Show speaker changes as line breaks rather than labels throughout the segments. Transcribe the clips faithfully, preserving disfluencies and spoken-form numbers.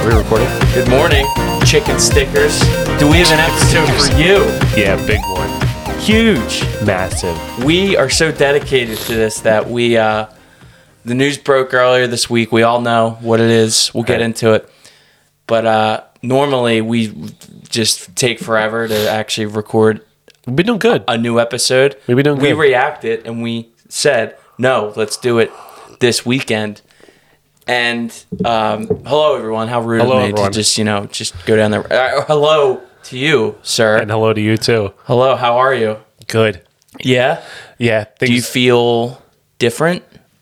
we recording?
Good morning, chicken stickers. Do we have an episode for you?
Yeah, big one.
Huge.
Massive.
We are so dedicated to this that we, uh, the news broke earlier this week. We all know what it is. We'll get
Right.
into it. But uh, normally we just take forever to actually record
We've been doing good.
a new episode.
We've been doing
We
good.
reacted and we said, no, let's do it this weekend. And um, hello, everyone. How rude
Hello,
of me
everyone.
to just, you know, just go down there. Uh, hello to you, sir.
And hello to you too.
Hello, how are you?
Good.
Yeah?
Yeah. Things,
Do you feel different?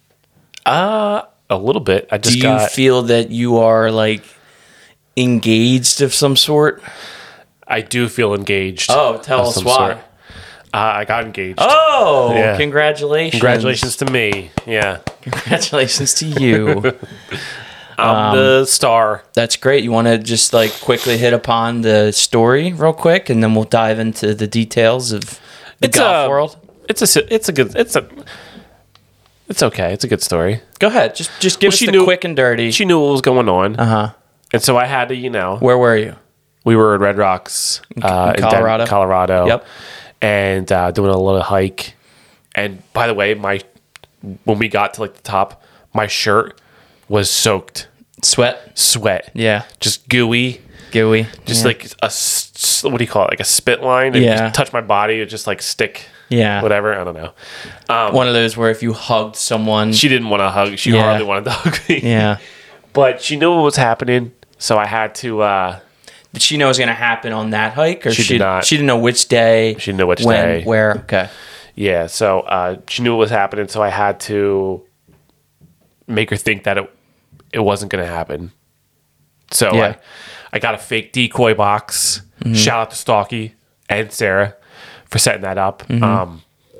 uh, a little bit. I
Do
just
you
got.
feel that you are, like, engaged of some sort?
I do feel engaged.
Oh, tell
of
us
some
why.
sort. Uh, I got engaged.
Oh,
Yeah.
congratulations.
Congratulations to me. Yeah.
Congratulations to you.
I'm the star.
That's great. You want to just, like, quickly hit upon the story real quick, and then we'll dive into the details of the
It's
golf
a-
world?
It's a. It's a good. It's a. It's okay. It's a good story.
Go ahead. Just just give
Well,
us
she
the
knew-
quick and dirty.
She knew what was going on,
Uh-huh.
and so I had to, you know,
Where were you?
we were at Red Rocks, uh,
in
Den-
Colorado?
Colorado.
Yep.
And uh, doing a little hike. And by the way, my when we got to like the top, my shirt was soaked,
Sweat?
sweat,
Yeah.
just gooey,
Gooey.
just
Yeah.
like a s- what do you call it? Like a spit line. And
Yeah.
just touch my body, it just like stick.
Yeah.
Whatever. I don't know.
One of those where if you hugged someone.
She didn't want to hug. She
Yeah.
hardly wanted to hug me.
Yeah.
But she knew what was happening, so I had to. Uh,
Did she know it was going to happen on that hike? Or
She did not.
She didn't know which day.
She didn't know which
when,
day.
Where. Okay.
Yeah, so uh, she knew what was happening, so I had to make her think that it it wasn't going to happen. So
Yeah.
I, I got a fake decoy box. Shout out to Stalky and Sarah for setting that up. Um,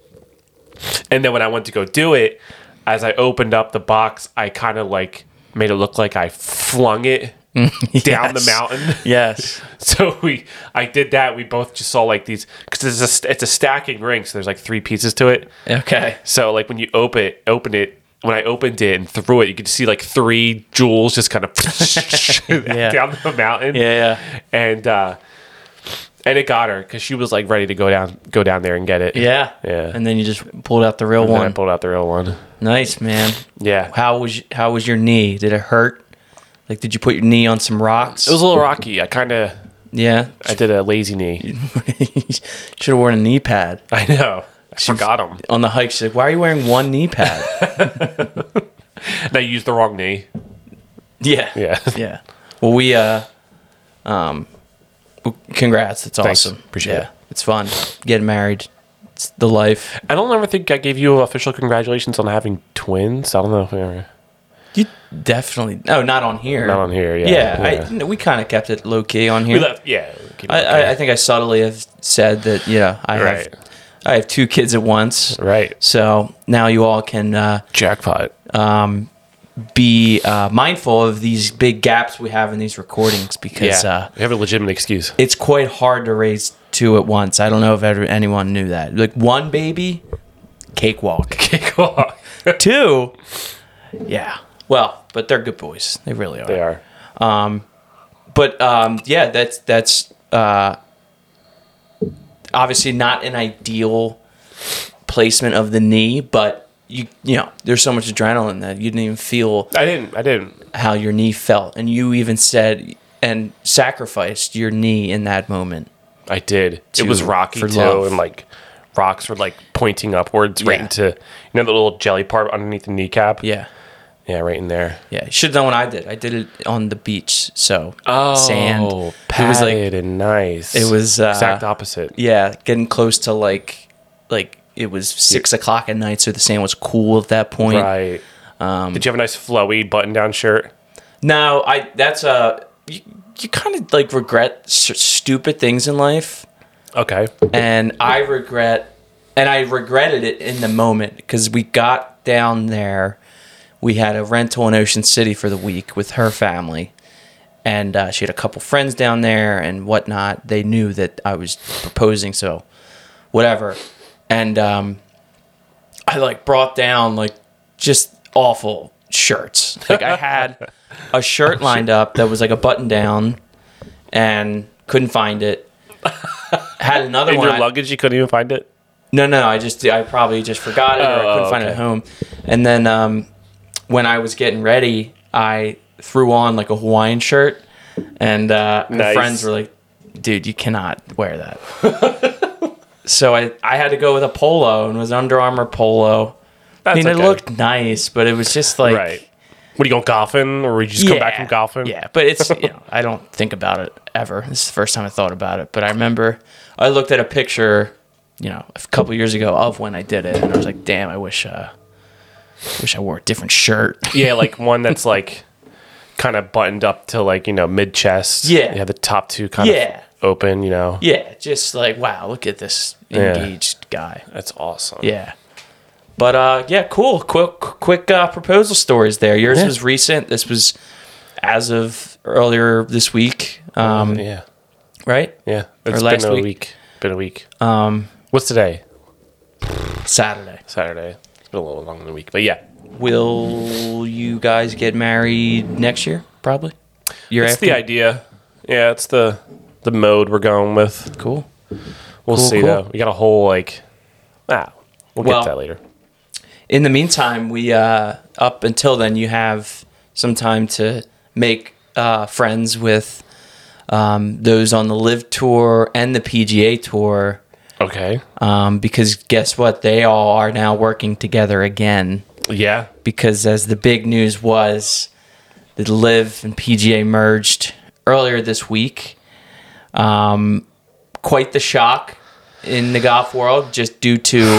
and then when I went to go do it, as I opened up the box, I kind of like made it look like I flung it down the
Yes.
mountain.
Yes.
So we, I did that. We both just saw like these because it's a st- it's a stacking ring. So there's like three pieces to it.
Okay.
So like when you open it, open it. When I opened it and threw it, you could see like three jewels just kind of
Yeah.
down the mountain.
Yeah.
And uh, and it got her because she was like ready to go down, go down there and get it.
Yeah.
Yeah.
And then you just pulled out the real
And then I
one.
pulled out the real one.
Nice, man.
Yeah.
How was How was your knee? Did it hurt? Like, did you put your knee on some rocks?
It was a little rocky. I kind of
Yeah.
I did a lazy knee.
Should have worn a knee pad.
I know. I forgot them.
On the hike, she's like, why are you wearing one knee pad?
And I used the wrong knee.
Yeah.
Yeah.
Yeah. Well, we, uh, um, well, congrats. It's
Thanks.
awesome.
Appreciate
yeah.
it.
It's fun. Getting married. It's the life.
I don't ever think I gave you official congratulations on having twins. I don't know if we ever.
You definitely, no, not on here.
Not on here, yeah.
Yeah.
Yeah.
I, no, we kind of kept it low key on here.
We left, yeah. keep it
I,
okay.
I, I think I subtly have said that, you know, I
Right.
have, I have two kids at once.
Right.
So now you all can, uh,
Jackpot.
be uh, mindful of these big gaps we have in these recordings because
Yeah.
uh,
we have a legitimate excuse.
it's quite hard to raise two at once. I don't know if ever, anyone knew that. Like one baby, cakewalk.
Cakewalk.
Two, yeah. Well, but they're good boys. They really are.
They are.
But um, yeah, that's that's uh, obviously not an ideal placement of the knee, but you you know there's so much adrenaline that you didn't even feel
I didn't. I didn't.
how your knee felt, and you even said and sacrificed your knee in that moment.
I did.
To-
it was rocky
for
too,
love.
and like rocks were like pointing upwards, right
Yeah.
into you know the little jelly part underneath the kneecap.
Yeah,
Yeah, right in there.
yeah. You should have done what I did. I did it on the beach, so
Oh,
sand.
padded
It was like
and nice.
it was uh,
exact opposite.
yeah, getting close to like like it was six o'clock at night, so the sand was cool at that point.
Right. Did you have a nice flowy button-down shirt?
No, I that's uh you, you kind of like regret s- stupid things in life,
Okay.
and I regret and I regretted it in the moment because we got down there. We had a rental in Ocean City for the week with her family, and uh, she had a couple friends down there and whatnot. They knew that I was proposing, so whatever. And um, I like brought down like just awful shirts. Like I had a shirt lined up that was like a button down, and couldn't find it. Had another
In
one.
your
I-
luggage, you couldn't even find it?
No, no, I just I probably just forgot it or I
Oh,
couldn't find it
okay.
at home. And then um, when I was getting ready, I threw on like a Hawaiian shirt, and uh, my
Nice.
friends were like, "Dude, you cannot wear that." So I I had to go with a polo, and it was an Under Armour polo.
That's
I mean,
okay.
it looked nice, but it was just like
Right. What, are you going golfing, or would you just come back from golfing?
Yeah, but it's you know I don't think about it ever. This is the first time I thought about it. But I remember I looked at a picture, you know, a couple years ago of when I did it, and I was like, damn, I wish, uh, wish I wore a different shirt.
Yeah, like one that's like kind of buttoned up to like, you know, mid chest.
Yeah.
Yeah, the top two kind
Yeah.
of open, you know.
Yeah, just like wow, look at this engaged guy.
That's awesome.
Yeah. But uh, yeah, cool. Quick, quick uh, proposal stories there. Yours
Yeah.
was recent. This was as of earlier this week, um,
yeah.
right?
Yeah. It's
last
been a
week.
week. Been a week.
Um,
What's today?
Saturday.
Saturday. It's been a little longer than a week, but yeah.
Will you guys get married next year? Probably. Year
It's
after.
the idea. Yeah, it's the the mode we're going with.
Cool.
We'll
Cool,
see
cool.
though. We got a whole like ah, we'll
Well-
get to that later.
In the meantime, we uh, up until then, you have some time to make uh, friends with um, those on the Live Tour and the P G A Tour.
Okay.
Um, because guess what? They all are now working together again.
Yeah.
Because as the big news was, the Live and P G A merged earlier this week. Um, quite the shock in the golf world, just due to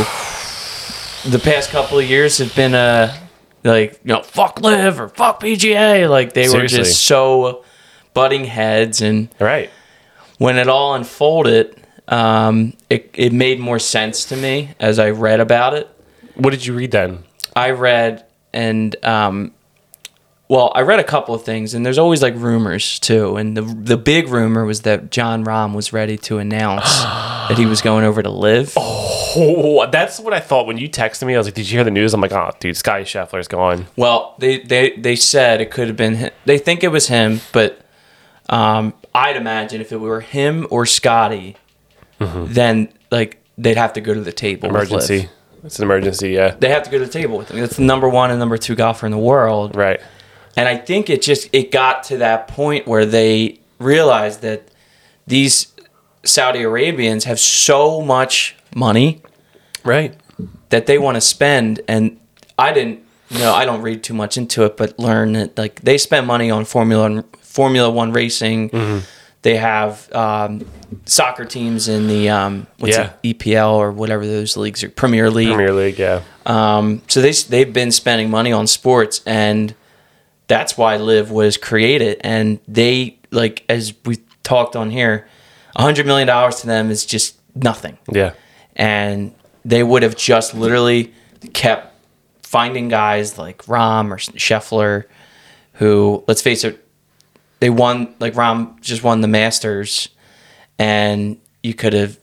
the past couple of years have been a like you know fuck Live or fuck P G A. Like they
Seriously.
were just so butting heads, and
All right.
when it all unfolded, um, it it made more sense to me as I read about it.
What did you read then?
I read and um, well, I read a couple of things, and there's always like rumors too. And the the big rumor was that John Rahm was ready to announce that he was going over to Live.
Oh, that's what I thought when you texted me. I was like, "Did you hear the news?" I'm like, "Oh, dude, Scotty Scheffler's gone."
Well, they, they, they said it could have been him. They think it was him, but um, I'd imagine if it were him or Scotty, then like they'd have to go to the table. with Liv.
Emergency. It's an emergency. Yeah.
They have to go to the table with him. It's the number one and number two golfer in the world.
Right.
And I think it just it got to that point where they realized that these Saudi Arabians have so much money
Right.
that they want to spend, and I didn't you know I don't read too much into it, but learn that like they spend money on Formula Formula One racing. They have um, soccer teams in the um, what's
Yeah.
it, E P L or whatever those leagues are, Premier League.
Premier League. Yeah.
Um, so they they've been spending money on sports, and that's why Live was created. And they like as we talked on here, a hundred million dollars to them is just nothing.
Yeah.
And they would have just literally kept finding guys like Rahm or Scheffler, who, let's face it, they won, like Rahm just won the Masters, and you could have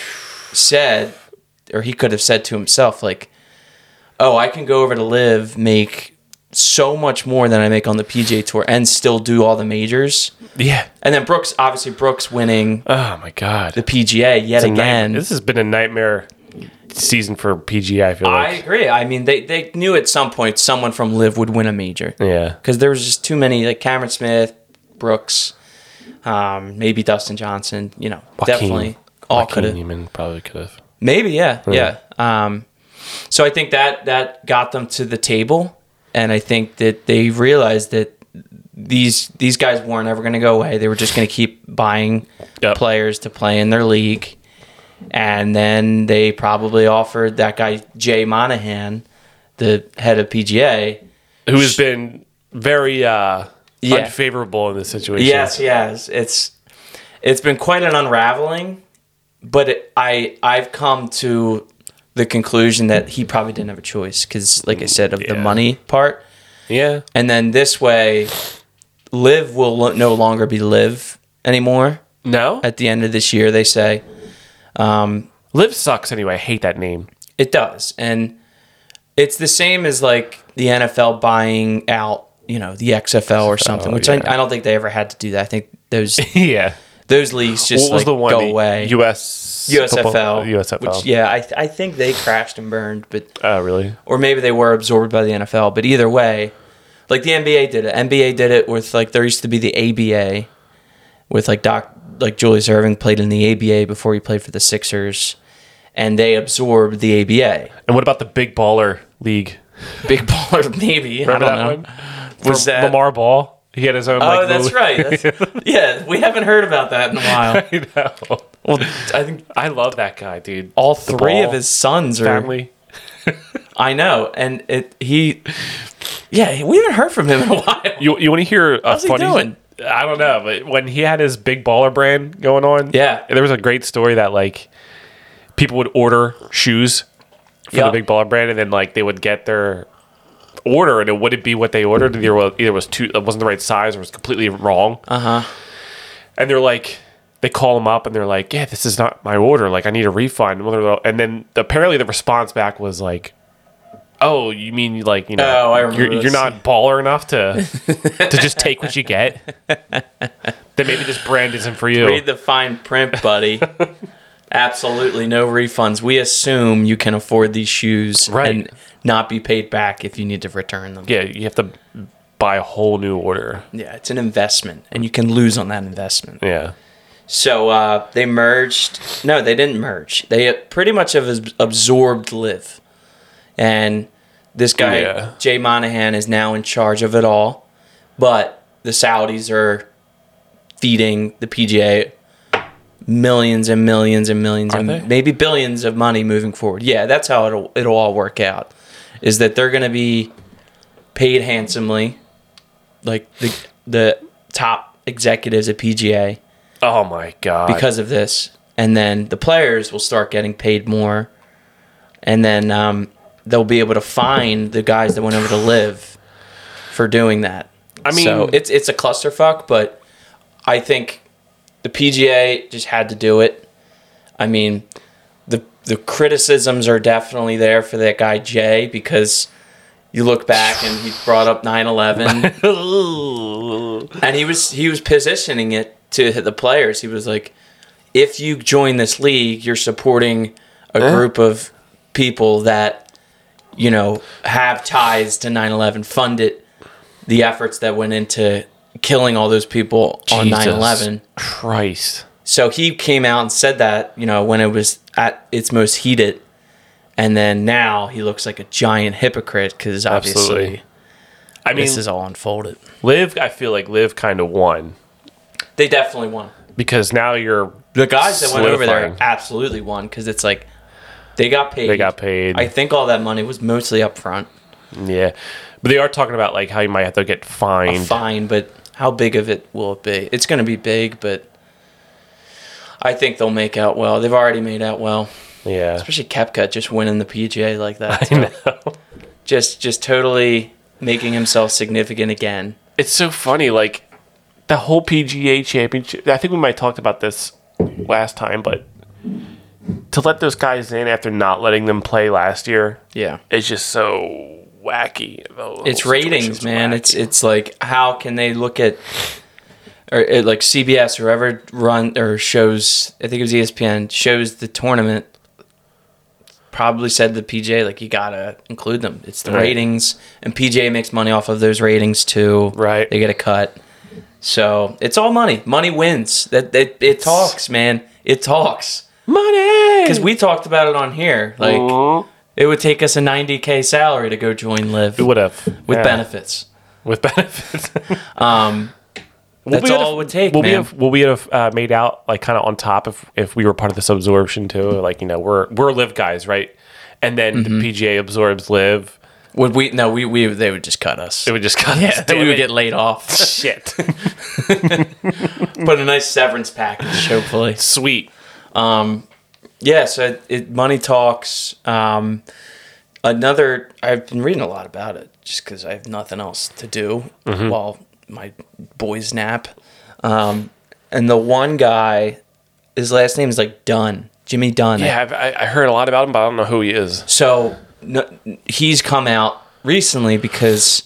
said, or he could have said to himself, like, oh, I can go over to Live, make so much more than I make on the P G A Tour, and still do all the majors.
Yeah.
And then Brooks, obviously Brooks winning
Oh my God.
the P G A yet
It's a night-
again.
This has been a nightmare season for P G A. I feel
I
like.
agree. I mean, they, they knew at some point someone from Live would win a major
Yeah.
because there was just too many, like Cameron Smith, Brooks, um, maybe Dustin Johnson. You know, definitely all
Joaquin
could have.
Neiman probably could have.
Maybe, yeah, yeah. Um, so I think that that got them to the table, and I think that they realized that these these guys weren't ever going to go away. They were just going to keep buying
Yep.
players to play in their league, and then they probably offered that guy Jay Monahan, the head of P G A.
Who has been very uh,
Yeah.
unfavorable in this situation.
Yes, yes, it's it's been quite an unraveling, but it, I I've come to the conclusion that he probably didn't have a choice because, like I said, of the
Yeah.
money part.
Yeah.
And then this way, Live will lo- no longer be Live anymore.
No.
At the end of this year, they say
Liv sucks anyway. I hate that name.
it does, and It's the same as like the N F L buying out, you know, the X F L or something, which
yeah.
I, I don't think they ever had to do that. I think those
yeah.
those leagues just
What was
like
the one?
go
the
away.
U S
U S F L,
football- U S F L.
which yeah, I I think they crashed and burned, but
Oh, really?
or maybe they were absorbed by the N F L. But either way, like the N B A did it. N B A did it with like there used to be the A B A, with like Doc like Julius Erving played in the A B A before he played for the Sixers, and they absorbed the A B A.
And what about the Big Baller League?
Big baller, maybe.
Remember
I
that
don't know.
one?
Was
For
that?
Lamar Ball? He had his own.
Oh,
like,
that's
little-
right. That's, yeah, we haven't heard about that in a while.
I know.
Well, I think
I love that guy, dude.
all
The
three
Ball
of his sons are.
family.
I know, and it he. Yeah, we haven't heard from him in a while.
You you want to hear a
How's he
funny?
doing?
I don't know, but when he had his Big Baller brand going on,
Yeah.
there was a great story that like people would order shoes for
Yep.
the Big Baller brand, and then like they would get their order, and it wouldn't be what they ordered. Either was either was too it wasn't the right size or was completely wrong.
Uh huh.
And they're like, they call them up and they're like, yeah, this is not my order. Like, I need a refund. And then apparently the response back was like, oh, you mean like, you know,
Oh, I remember
you're, you're
this.
not baller enough to to just take what you get? Then maybe this brand isn't for you.
Read the fine print, buddy. Absolutely no refunds. We assume you can afford these shoes
Right.
and not be paid back if you need to return them.
Yeah, you have to buy a whole new order.
Yeah, it's an investment, and you can lose on that investment.
Yeah.
So uh, they merged. No, they didn't merge. They pretty much have abs- absorbed Liv. And this guy,
Yeah.
Jay Monahan, is now in charge of it all. But the Saudis are feeding the P G A millions and millions and millions
Are
and
they?
maybe billions of money moving forward. Yeah, that's how it'll it'll all work out. Is that they're going to be paid handsomely, like the the top executives at P G A
Oh my god.
because of this, and then the players will start getting paid more, and then um, they'll be able to fine the guys that went over to Live for doing that.
I mean-
so it's it's a clusterfuck, but I think the P G A just had to do it. I mean, the the criticisms are definitely there for that guy Jay, because you look back and he brought up nine eleven, and he was he was positioning it to the players. He was like, if you join this league, you're supporting a group of people that, you know, have ties to nine eleven, funded the efforts that went into killing all those people on
Jesus
nine eleven.
Christ.
So he came out and said that, you know, when it was at its most heated. And then now he looks like a giant hypocrite because obviously
Absolutely. I mean,
this is all unfolded.
Liv, I feel like Liv kind of won
They definitely won.
because now you're
The guys that went over there
solidifying.
absolutely won because it's like they got paid.
They got paid.
I think all that money was mostly up front.
Yeah, but they are talking about like how you might have to get fined.
Fine, but how big of it will it be? It's going to be big, but I think they'll make out well. They've already made out well.
Yeah,
Especially Koepka just winning the P G A like that.
I know.
Just just totally making himself significant again.
It's so funny, like the whole P G A championship. I think we might have talked about this last time, but to let those guys in after not letting them play last year,
Yeah.
it's just so wacky. The whole
It's ratings,
situation's
man.
wacky.
It's it's like how can they look at or uh, like C B S or whoever run or shows, I think it was E S P N, shows the tournament, probably said to the P G A, like, you gotta include them. It's the
Right.
ratings, and P G A makes money off of those ratings too.
Right.
They get a cut. So it's all money. Money wins. That it, it talks, man. It talks.
money
Because we talked about it on here. Like,
Mhm.
it would take us a ninety K salary to go join Live
We would have
with
yeah.
benefits.
with benefits.
Um,
We'll
That's
be
all
able
it would take,
We'll
man.
be have, will we have uh, made out like kind of on top if if we were part of this absorption too? Like, you know, we're we're Live guys, right? And then
Mm-hmm.
the P G A absorbs Live.
would we? No, we, we they would just cut us.
It would just cut.
Yeah,
us.
then
Damn
we would
it.
get laid off.
shit.
Put a nice severance package, hopefully.
Sweet.
Yeah, so it, it money talks. Um, another, I've been reading a lot about it just because I have nothing else to do
Mm-hmm.
while my boys nap. Um, and the one guy, his last name is like Dunn, Jimmy Dunn.
Yeah, I've, I I heard a lot about him, but I don't know who he is.
So no, he's come out recently because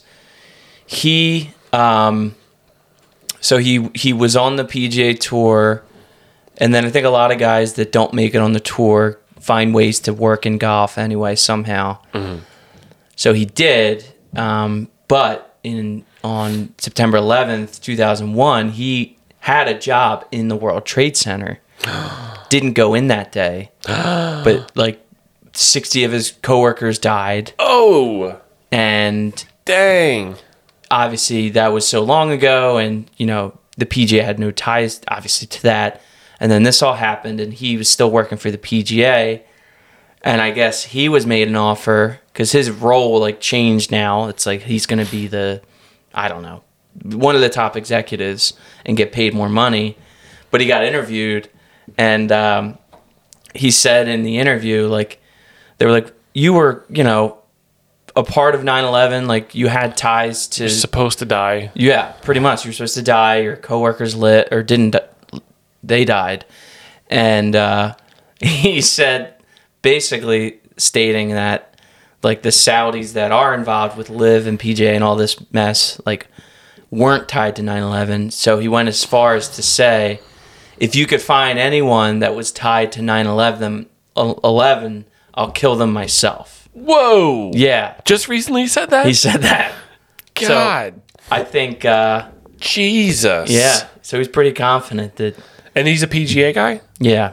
he um so he he was on the P G A Tour, and then I think a lot of guys that don't make it on the tour find ways to work in golf anyway somehow. Mm-hmm. So he did, um, but in on September eleventh, two thousand one, he had a job in the World Trade Center. Didn't go in that day, but like sixty of his coworkers died.
Oh,
and
dang!
Obviously, that was so long ago, and you know the P G A had no ties, obviously, to that. And then this all happened, and he was still working for the P G A. And I guess he was made an offer because his role like changed now. It's like he's going to be the, I don't know, one of the top executives and get paid more money. But he got interviewed, and um, he said in the interview, like, they were like, you were, you know, a part of nine eleven, like you had ties to.
You're supposed to die.
Yeah, pretty much. You were supposed to die. Your coworkers lit or didn't. They died, and uh, he said, basically stating that like the Saudis that are involved with Liv and P J and all this mess, like weren't tied to nine eleven. So he went as far as to say, if you could find anyone that was tied to nine eleven, I'll kill them myself.
Whoa!
Yeah,
just recently he said that.
He said that.
God,
so I think. Uh,
Jesus.
Yeah. So he's pretty confident that.
And he's a P G A guy?
Yeah.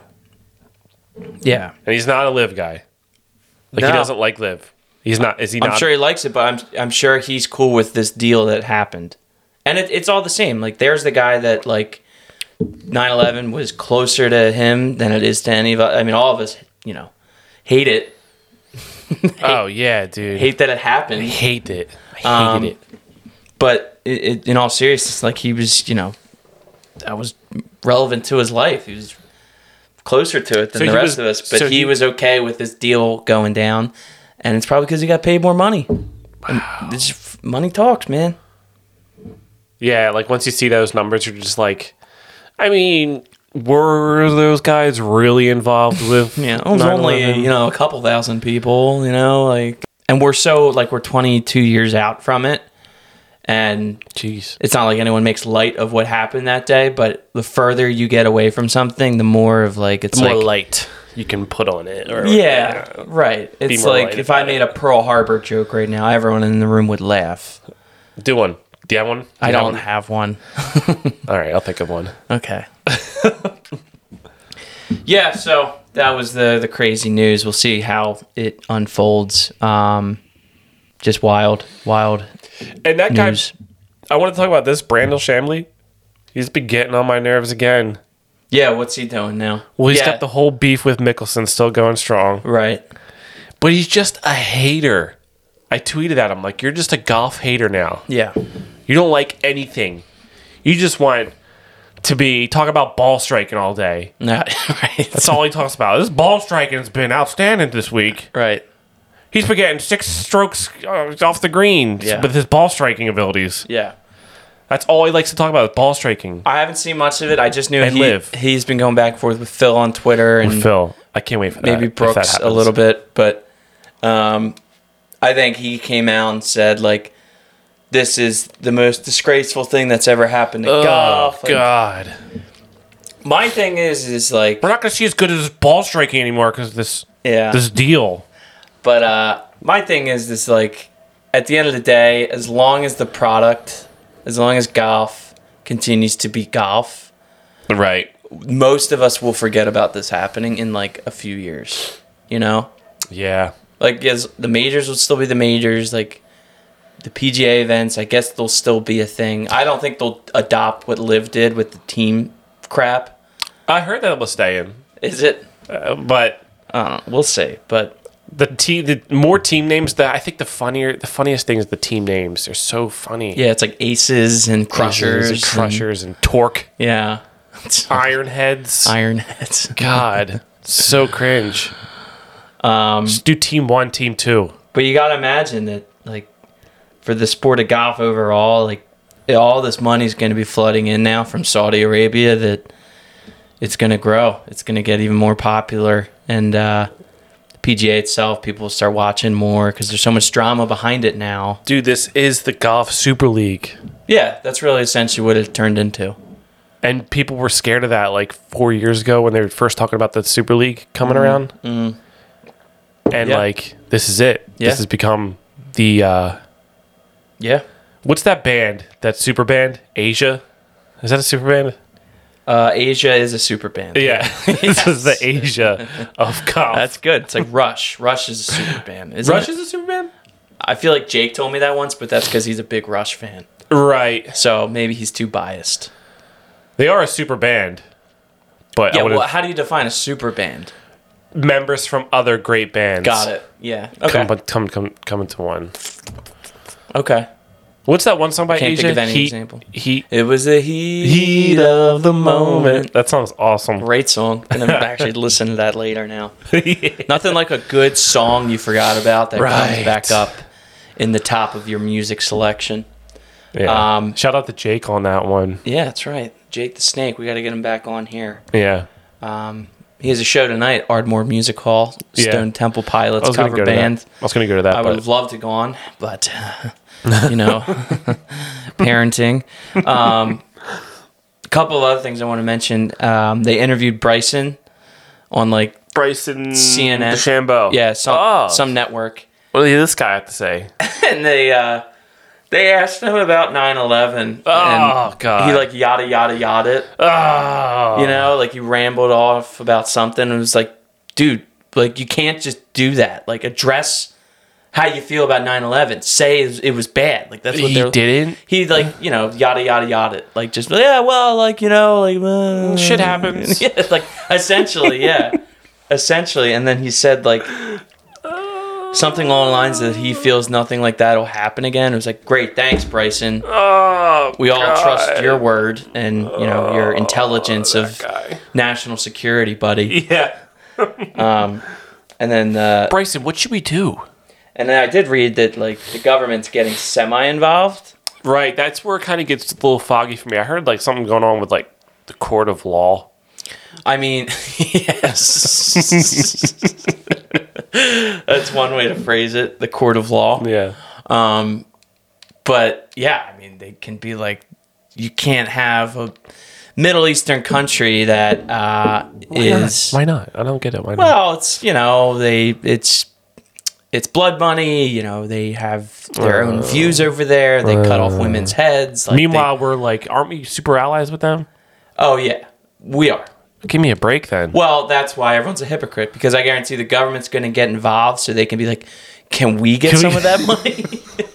Yeah.
And he's not a Liv guy. Like,
no.
he doesn't like Liv. He's not, is he not?
I'm sure he likes it, but I'm I'm sure he's cool with this deal that happened. And it, it's all the same. Like, there's the guy that, like, nine eleven was closer to him than it is to any of us. I mean, all of us, you know, hate it.
hate, oh, yeah, dude.
Hate that it happened.
I hate it. I hated
um,
it.
But it, it, in all seriousness, like, he was, you know, that was relevant to his life. He was closer to it than so the rest was, of us, but so he, he was okay with this deal going down, and it's probably because he got paid more money. Wow. This money talks, man.
Yeah, like once you see those numbers, you're just like, I mean, were those guys really involved with?
Yeah, it was only you know a couple thousand people, you know, like, and we're so like we're twenty-two years out from it. And
jeez,
it's not like anyone makes light of what happened that day, but the further you get away from something, the more of like it's
the more
like,
light you can put on it. Or
yeah, uh, right. It's like if I made it. a Pearl Harbor joke right now, everyone in the room would laugh.
Do one. Do you have one? Do
I don't
have
one. have one.
All right, I'll think of one.
Okay. Yeah, so that was the the crazy news. We'll see how it unfolds. Um, just wild, wild.
And that
news.
guy, I want to talk about this, Brandel Chambly. He's been getting on my nerves again.
Yeah, what's he doing now?
Well, he's
yeah.
got the whole beef with Mickelson still going strong.
Right.
But he's just a hater. I tweeted at him, like, you're just a golf hater now.
Yeah.
You don't like anything. You just want to be, talk about ball striking all day.
No, right.
That's all he talks about. This ball striking has been outstanding this week.
Right.
He's been getting six strokes uh, off the green
yeah.
with his ball striking abilities.
Yeah.
That's all he likes to talk about is ball striking.
I haven't seen much of it. I just knew
and
he,
live.
he's been going back and forth with Phil on Twitter. And
with Phil. I can't wait for that.
Maybe Brooks a little bit. But um, I think he came out and said, like, this is the most disgraceful thing that's ever happened to
oh,
golf.
Oh, God.
Like, my thing is, is like...
We're not going to see as good as ball striking anymore because of this,
yeah.
this deal.
But uh, my thing is this, like, at the end of the day, as long as the product, as long as golf continues to be golf,
right,
most of us will forget about this happening in, like, a few years, you know?
Yeah.
Like, yes, the majors will still be the majors, like, the P G A events, I guess they'll still be a thing. I don't think they'll adopt what Liv did with the team crap.
I heard that it will stay in.
Is it?
Uh, but...
I don't know. We'll see, but...
The team, the more team names. That I think the funnier, the funniest thing is the team names. They're so funny.
Yeah, it's like Aces and Crushers,
and Crushers and, and Torque.
Yeah,
Ironheads.
Ironheads.
God, so cringe.
Um,
Just do team one, team two.
But you gotta imagine that, like, for the sport of golf overall, like, all this money is going to be flooding in now from Saudi Arabia. That it's going to grow. It's going to get even more popular, and. uh P G A itself, people will start watching more because there's so much drama behind it now.
Dude, this is the Golf Super League.
Yeah, that's really essentially what it turned into.
And people were scared of that like four years ago when they were first talking about the Super League coming mm-hmm. around. Mm-hmm. And
yeah.
like, this is it.
Yeah.
This has become the... Uh,
yeah.
What's that band? That super band? Asia? Is that a super band?
Uh, Asia is a super band.
Yeah. This is the Asia of golf.
That's good. It's like Rush. Rush is a super band. Isn't
Rush
it?
is a super band?
I feel like Jake told me that once, but that's because he's a big Rush fan.
Right.
So maybe he's too biased.
They are a super band. But
yeah,
I
well, how do you define a super band?
Members from other great bands.
Got it. Yeah. Okay.
Come, come, come, come into one.
Okay.
What's that one song by
Can't
Asia?
think of any
Heat,
example.
Heat.
It was the heat,
Heat of the moment. That song's awesome.
Great song. Gonna actually listen to that later now. Yeah. Nothing like a good song you forgot about that
Right.
comes back up in the top of your music selection.
Yeah.
Um,
Shout out to Jake on that one.
Yeah, that's right. Jake the Snake. We got to get him back on here.
Yeah.
Um, he has a show tonight, Ardmore Music Hall,
Yeah.
Stone Temple
I
Pilots
was gonna
cover
go to
band.
that. I was going to go to that.
I would
but
have loved to go on, but you know, parenting. Um, a couple of other things I want to mention. Um, they interviewed Bryson on like
Bryson
C N N,
DeChambeau.
yeah, some
Oh.
some network,
What did this guy have to say?
and they uh, they asked him about nine eleven.
Oh,
and
God.
He like yada yada yada it.
Oh.
You know, like he rambled off about something. And it was like, dude, like you can't just do that. Like address how you feel about nine eleven. Say it was bad. Like that's what
He
they're.
didn't?
He like you know yada yada yada. it. Like just yeah, well, like you know, like uh,
Shit happens.
Yeah, like essentially, yeah, essentially. And then he said like something along the lines that he feels nothing like that will happen again. It was like, great, thanks, Bryson.
Oh,
We all
God.
trust your word and you know your intelligence
that
of
guy.
national security, buddy.
Yeah.
Um, and then uh,
Bryson, what should we do?
and then I did read that like the government's getting semi-involved.
Right. That's where it kind of gets a little foggy for me. I heard like something going on with like the court of law.
I mean, yes, that's one way to phrase it. The court of law.
Yeah.
Um, but yeah, I mean, they can be like, you can't have a Middle Eastern country that uh,
Why
is
not? Why not? I don't get it. Why not?
well, it's you know they it's it's blood money. You know they have their
Uh,
own views over there. They cut off women's heads. Like
Meanwhile,
they,
we're like, aren't we super allies with them?
oh yeah, we are.
Give me a break then.
Well, that's why everyone's a hypocrite because I guarantee the government's going to get involved so they can be like, can we get
Can
some
we-
of that money?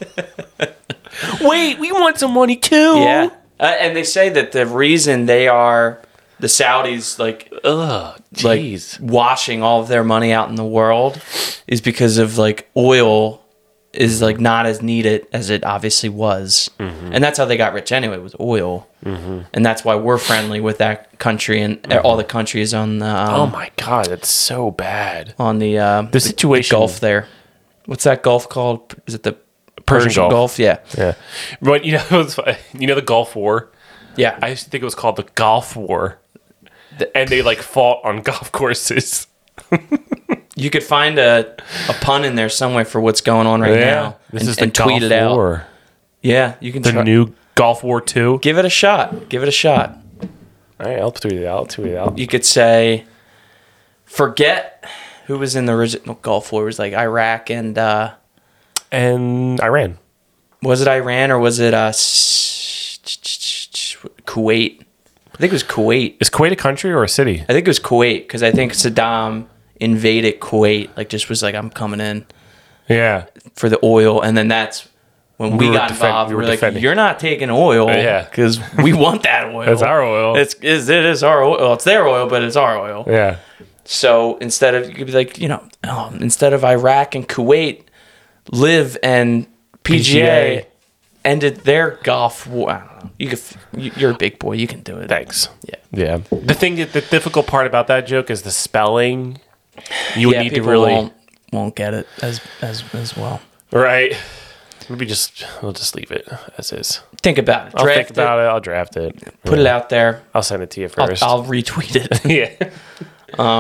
Wait, we want some money too.
Yeah. Uh, and they say that the reason they are the Saudis like
Ugh.
like
Jeez.
washing all of their money out in the world is because of like oil is like not as needed as it obviously was.
Mm-hmm.
And that's how they got rich anyway, with oil. Mm-hmm. And that's why we're friendly with that country and
Mm-hmm.
all the countries on the um,
Oh my God, that's so bad.
on the uh,
The situation-
Gulf there. What's that Gulf called? Is it the
Persian
Persian,
Gulf.
Gulf? Yeah.
Yeah. But you know, it's funny. You know the Gulf War.
Yeah.
I used to think it was called the Golf War, and they like fought on golf courses.
You could find a, a pun in there somewhere for what's going on right now.
This
and,
is the
and
Golf
tweet it out.
War.
Yeah, you can
The
try.
new Golf War Two.
Give it a shot. Give it a shot.
All right, I'll tweet it out. I'll tweet it out.
You could say, forget who was in the original Gulf War. It was like Iraq and, uh,
And Iran.
was it Iran or was it uh, s- Kuwait? I think it was Kuwait.
Is Kuwait a country or a city?
I think it was Kuwait because I think Saddam invaded Kuwait. Like, just was like, I'm coming in
Yeah.
for the oil. And then that's when we,
We were
got
defend-
involved.
we
We
were
were like,
defending.
you're not taking oil.
Yeah.
Because we want that oil.
It's our oil.
It's, it's, it is our oil. It's their oil, but it's our oil.
Yeah.
So instead of, you could be like, you know, um, instead of Iraq and Kuwait, Live and P G A,
P G A.
ended their golf war. I don't know. You could, you- you're a big boy. You can do it.
Thanks.
Yeah.
Yeah. The thing, that the difficult part about that joke is the spelling. You would
yeah,
need to
people
really
won't, won't get it as as as well.
right. Maybe just we'll just leave it as is.
Think about it.
I'll
Draft
think about it. I'll draft it.
Put
Yeah.
it out there.
I'll send it to you
I'll,
first.
I'll retweet it.
yeah.
Um,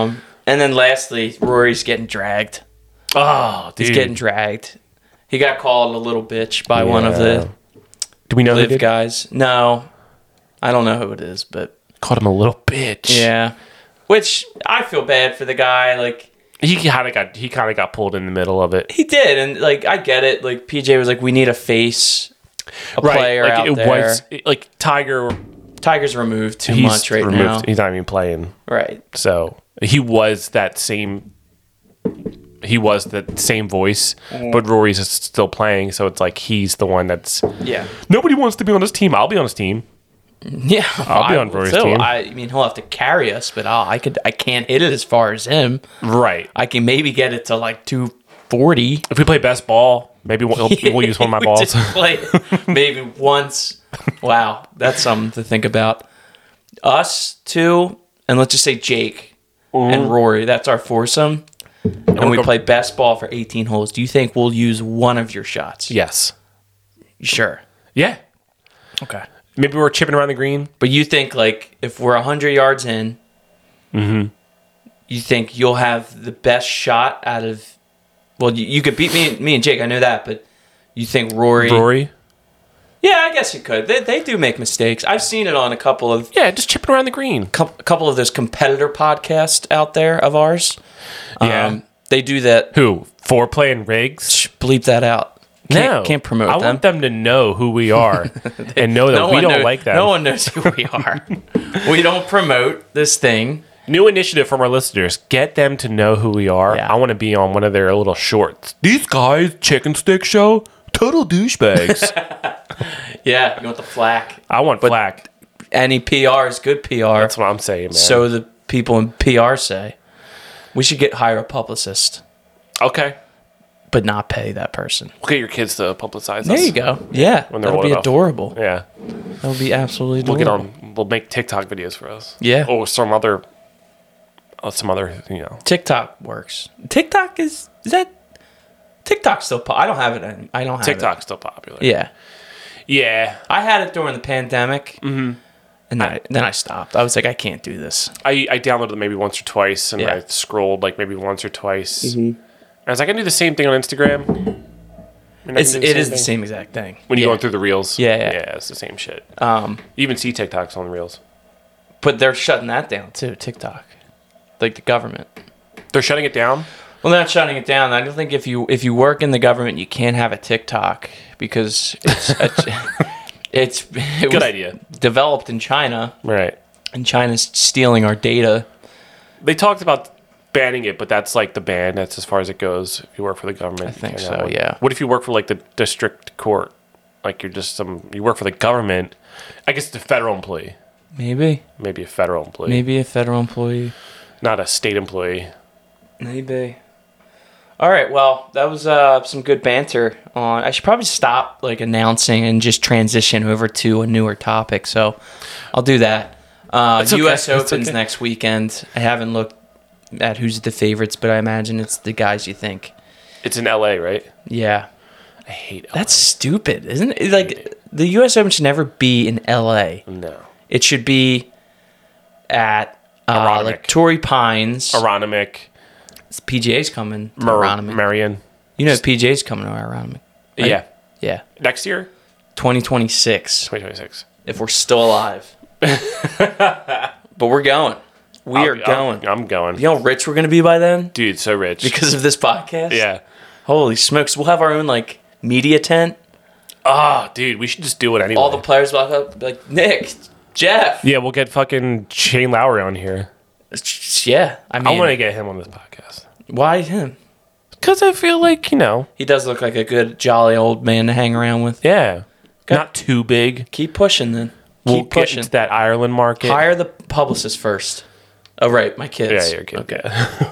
And then lastly, Rory's getting dragged.
Oh, dude.
He's getting dragged. He got called a little bitch by one of the
Do we know who
live
did?
guys. No, I don't know who it is, but
Called him a little bitch.
yeah. Which I feel bad for the guy. Like
He kind of got he kind of got pulled in the middle of it.
he did, and like I get it. Like P J was like, we need a face, a player
like
out
it
there.
was like Tiger.
Tiger's removed too
He's
much right
removed.
now.
He's not even playing.
Right.
So he was that same. He was the same voice,
Mm.
but Rory's is still playing. So it's like he's the one that's.
Yeah.
Nobody wants to be on this team. I'll be on this team.
Yeah,
I'll be
I
on
will
Rory's
too.
team.
I mean, he'll have to carry us, but I'll, I could. I can't hit it as far as him.
Right.
I can maybe get it to like two forty.
If we play best ball, maybe we'll, we'll use one of my
We
balls.
just play maybe once. Wow, that's something to think about. Us two, and let's just say Jake and Rory. That's our foursome, and we
go-
play best ball for eighteen holes. Do you think we'll use one of your shots?
Yes.
You sure?
Yeah.
Okay.
Maybe we're chipping around the green.
But you think like if we're a hundred yards in,
Mm-hmm.
you think you'll have the best shot out of? Well, you, you could beat me, me and Jake. I know that, but you think Rory?
Rory.
Yeah, I guess you could. They they do make mistakes. I've seen it on a couple of
Yeah, just chipping around the green.
cou- a couple of those competitor podcasts out there of ours.
Yeah.
Um, they do that.
Who? Foreplay and rigs?
Shh, bleep that out. Can't,
No,
can't promote
I
them.
want them to know who we are and know that
No
we
one
don't
knows-
like them.
No one knows who we are. We don't promote this thing.
New initiative from our listeners: get them to know who we are.
Yeah.
I want to be on one of their little shorts. These guys, Chicken Stick Show, total douchebags.
Yeah, you want the flack.
I want flack.
Any P R is good P R.
That's what I'm saying, man.
So the people in P R say. We should get hire a publicist,
okay,
but not pay that person.
we'll get your kids to publicize us.
There you go. Yeah,
When they're
that'll
old
be
enough.
adorable.
Yeah,
That would be absolutely
we'll
adorable.
get on. We'll make TikTok videos for us.
Yeah.
or some other, oh, some other, you know.
TikTok works. TikTok is is that TikTok's still po- I don't have it. In, I don't have
TikTok's still popular.
It. Yeah,
yeah.
I had it during the pandemic, mm-hmm. and then I, then I stopped. I was like, I can't do this.
I, I downloaded it maybe once or twice, and
Yeah.
I scrolled like maybe once or twice. Mm-hmm. I was like, I can do the same thing on Instagram. And I
It's
can
it
do the
is
same
the
thing.
same exact thing.
When you're
yeah.
going through the reels.
Yeah, yeah.
Yeah, it's the same shit.
Um,
You even see TikToks on reels.
but they're shutting that down too. TikTok, like the government.
They're shutting it down.
Well, they're not shutting it down. I don't think if you if you work in the government, you can't have a TikTok because it's a, it's it
Good
was
idea.
developed in China,
Right.
and China's stealing our data.
They talked about banning it, but that's like the ban. That's as far as it goes. If you work for the government, I
think so, yeah.
What if you work for like the district court? Like you're just some. You work for the government. I guess it's a federal employee.
Maybe,
Maybe a federal employee.
maybe a federal employee.
Not a state employee.
Maybe. All right. Well, that was uh, some good banter. On I should probably stop like announcing and just transition over to a newer topic. So I'll do that. Uh,
It's okay.
U S
It's
Opens
okay.
next weekend. I haven't looked at who's the favorites, but I imagine it's the guys you think.
It's in L A, right?
Yeah.
I hate L A.
That's stupid, isn't it? Like the U S Open should never be in L A.
No.
It should be at uh,
Aronimink.
like Torrey Pines.
Aronimink.
P G A's coming to
Mar-
Aronimink.
Marion.
You know P G A's coming to Aronimink. Right?
Yeah.
Yeah.
Next year?
twenty twenty-six.
twenty twenty-six.
If we're still alive. But we're going. We
I'll-
are going.
I'm, I'm going.
You know how rich we're going to be by then?
Dude, so rich.
Because of this podcast?
yeah.
Holy smokes. We'll have our own like media tent.
Oh, dude, we should just do it anyway.
All the players will have, like Nick, Jeff.
yeah, we'll get fucking Shane Lowry on here.
Yeah. I mean,
I want to get him on this podcast.
why him?
Because I feel like, you know,
He does look like a good, jolly old man to hang around with.
yeah. Not too big.
Keep pushing then.
We'll
Keep
get
pushing.
into that Ireland market.
Hire the publicist first. Oh, right. My kids.
Yeah, your kid.
Okay.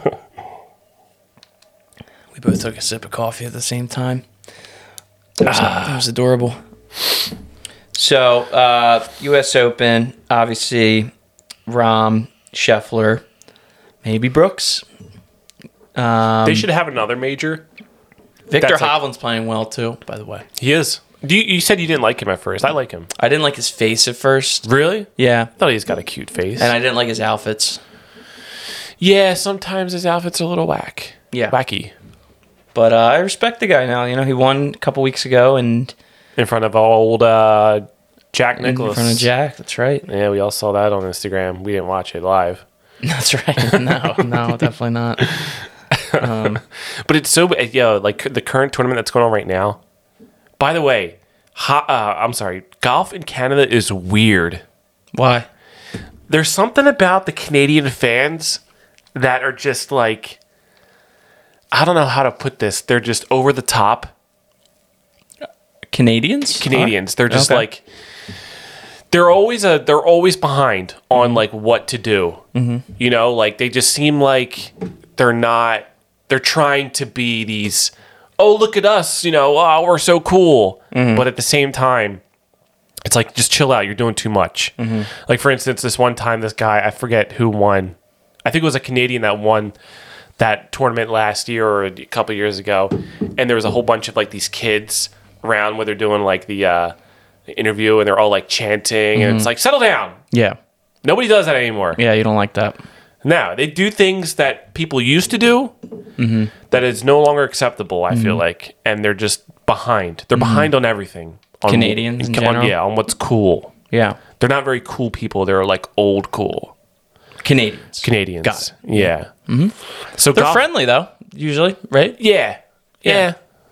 We both took a sip of coffee at the same time. That was, that was adorable. So, uh, U S Open, obviously, Rahm, Scheffler, maybe Brooks. Um,
They should have another major.
Victor
that's like-
Hovland's playing well, too, by the way.
He is. Do you, you said you didn't like him at first. I like him.
I didn't like his face at first.
Really?
Yeah.
I thought he's got a cute face.
And I didn't like his outfits.
Yeah, sometimes his outfits are a little whack.
Yeah.
Wacky.
But uh, I respect the guy now. You know, he won a couple weeks ago and
In front of old uh, Jack Nicklaus.
in front of Jack. That's right.
Yeah, we all saw that on Instagram. We didn't watch it live.
That's right. No, no, definitely not. Um,
But it's so, yo, like the current tournament that's going on right now. By the way, ho- uh, I'm sorry, golf in Canada is weird.
why?
There's something about the Canadian fans that are just like, I don't know how to put this. They're just over the top.
Canadians?
Canadians. They're just
Okay.
like, they're always a they're always behind on like what to do. Mm-hmm. You know, like they just seem like they're not. They're trying to be these. Oh, look at us! You know, oh, we're so cool.
Mm-hmm.
But at the same time, it's like just chill out. You're doing too much.
Mm-hmm.
Like for instance, this one time, this guy I forget who won. I think it was a Canadian that won that tournament last year or a couple years ago, and there was a whole bunch of like these kids around where they're doing like the. Uh, interview and they're all like chanting and it's like settle down.
Yeah.
Nobody does that anymore.
Yeah, you don't like that.
No, they do things that people used to do that is no longer acceptable, I feel like, and they're just behind. They're behind on everything. On,
Canadians in
on-
general?
yeah, on what's cool.
Yeah.
They're not very cool people. They're like old cool
Canadians.
Canadians.
Got it.
Yeah. Mm-hmm. So
They're
golf-
friendly, though, usually, right?
Yeah. Yeah.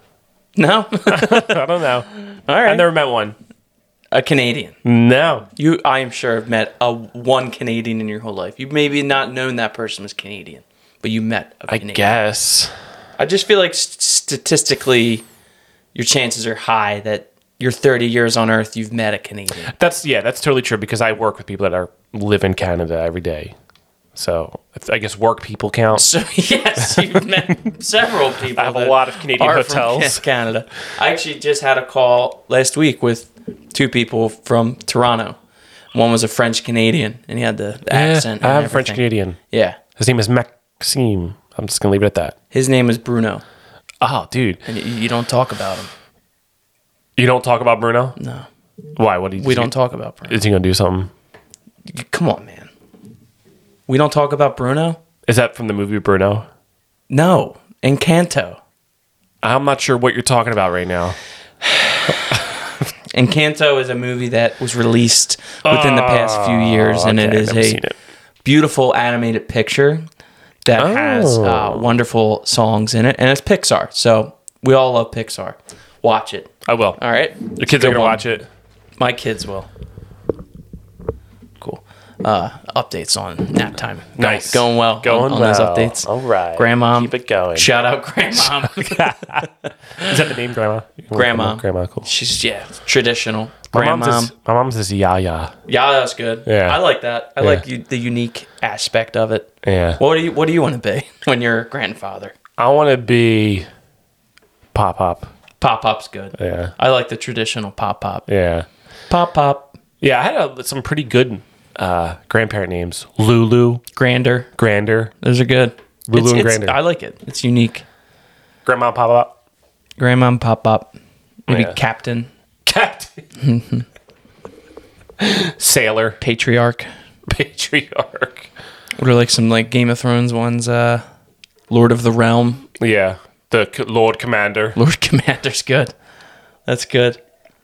No?
I don't know.
All right.
I've never met one.
A Canadian.
No.
You, I am sure, have met a one Canadian in your whole life. You've maybe not known that person was Canadian, but you met a
I
Canadian.
guess.
I just feel like st- statistically, your chances are high that you're thirty years on Earth, you've met a Canadian.
That's yeah, that's totally true because I work with people that are live in Canada every day. So it's- I guess work people count.
So yes, you've met several people.
I have a
that
lot of Canadian
are from
hotels.
Canada. I actually just had a call last week with two people from Toronto. One was a French Canadian, and he had the, the accent.
I
and
have a French
everything.
Canadian.
Yeah,
His name is Maxime. I'm just gonna leave it at that.
his name is Bruno,
Oh, dude,
and you, you don't talk about him.
you don't talk about Bruno.
No,
Why? What? Did
we
you,
don't talk about Bruno.
Is he gonna do something?
Come on, man. We don't talk about Bruno.
Is that from the movie Bruno?
No, Encanto.
I'm not sure what you're talking about right now.
Encanto is a movie that was released within the past few years, and
okay,
it is
I've never
a
seen it.
beautiful animated picture that
Oh.
has uh, wonderful songs in it, and it's Pixar. So we all love Pixar. Watch it.
I will.
All right,
The kids are
Good
gonna
one.
watch it.
My kids will. Cool. Uh, updates on nap time. Go-
Nice.
going well.
Going
on, on
well.
those updates.
All right.
Grandma.
Keep it going.
Shout out, Grandma.
Is that the name, Grandma?
Grandma.
Grandma. Cool.
She's yeah, traditional.
My
Grandma.
mom's is, my mom's is Yaya.
Yeah, that's good.
Yeah.
I like that. I
Yeah.
like you, the unique aspect of it.
Yeah.
What do you What do you want to be when you're a grandfather?
I want to be Pop Pop.
Pop Pop's good.
Yeah.
I like the traditional Pop Pop.
Yeah.
Pop Pop,
Yeah, I had a, some pretty good uh, grandparent names. Lulu,
Grander.
Grander,
Those are good.
Lulu
It's-
and
it's-
Grander.
I like it. It's unique.
Grandma Pop Pop.
Grandma and Pop Pop. Maybe
Yeah.
Captain,
Captain. Sailor.
Patriarch.
Patriarch.
What are like some like Game of Thrones ones? Uh, Lord of the Realm.
Yeah. The C- Lord Commander.
Lord Commander's good. That's good.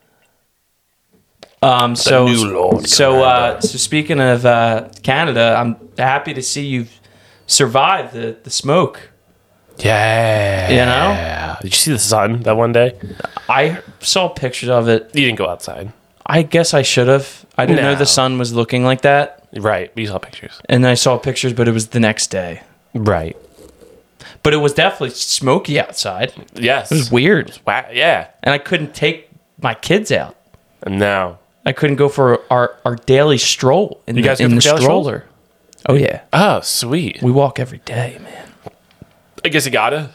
Um. So
new Lord
so uh. So speaking of uh, Canada, I'm happy to see you've survived the the smoke.
Yeah.
You know?
Did you see the sun that one day?
I saw pictures of it.
You didn't go outside.
I guess I should have. I didn't know
No.
the sun was looking like that.
Right. You saw pictures.
And I saw pictures, but it was the next day.
Right.
But it was definitely smoky outside.
Yes.
It was weird.
Wow. Yeah.
And I couldn't take my kids out.
No.
I couldn't go for our, our daily stroll in
You
the,
guys go
in
for
the
daily strolls?
stroller. Oh, yeah.
Oh, sweet.
We walk every day, man.
I guess you gotta.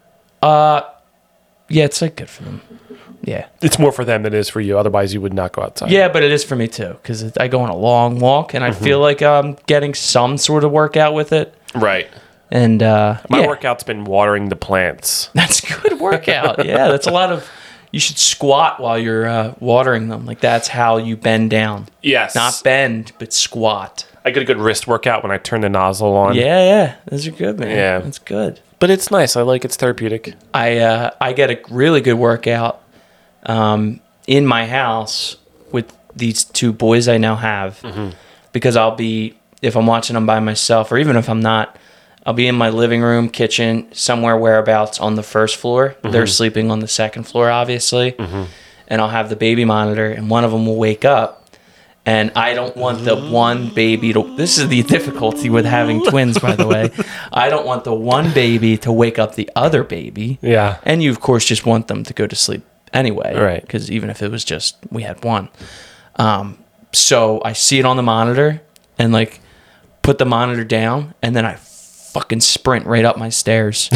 Yeah, it's like good for them. Yeah.
It's more for them than it is for you. Otherwise, you would not go outside.
Yeah, but it is for me too, because I go on a long walk and I feel like I'm getting some sort of workout with it.
Right.
And uh,
My
yeah,
workout's been watering the plants.
that's a good workout. Yeah, that's a lot of. You should squat while you're uh, watering them. Like that's how you bend down.
Yes.
Not bend, but squat.
I get a good wrist workout when I turn the nozzle on.
Yeah, yeah. Those are good, man.
Yeah.
That's good.
But it's nice. I like it's therapeutic.
I uh, I get a really good workout um, in my house with these two boys I now have mm-hmm. because I'll be, if I'm watching them by myself or even if I'm not, I'll be in my living room, kitchen, somewhere whereabouts on the first floor. Mm-hmm. They're sleeping on the second floor, obviously. Mm-hmm. And I'll have the baby monitor and one of them will wake up. And I don't want the one baby to... This is the difficulty with having twins, by the way. I don't want the one baby to wake up the other baby.
Yeah.
And you, of course, just want them to go to sleep anyway.
Right.
Because even if it was just... We had one. Um, so I see it on the monitor and, like, put the monitor down. And then I fucking sprint right up my stairs.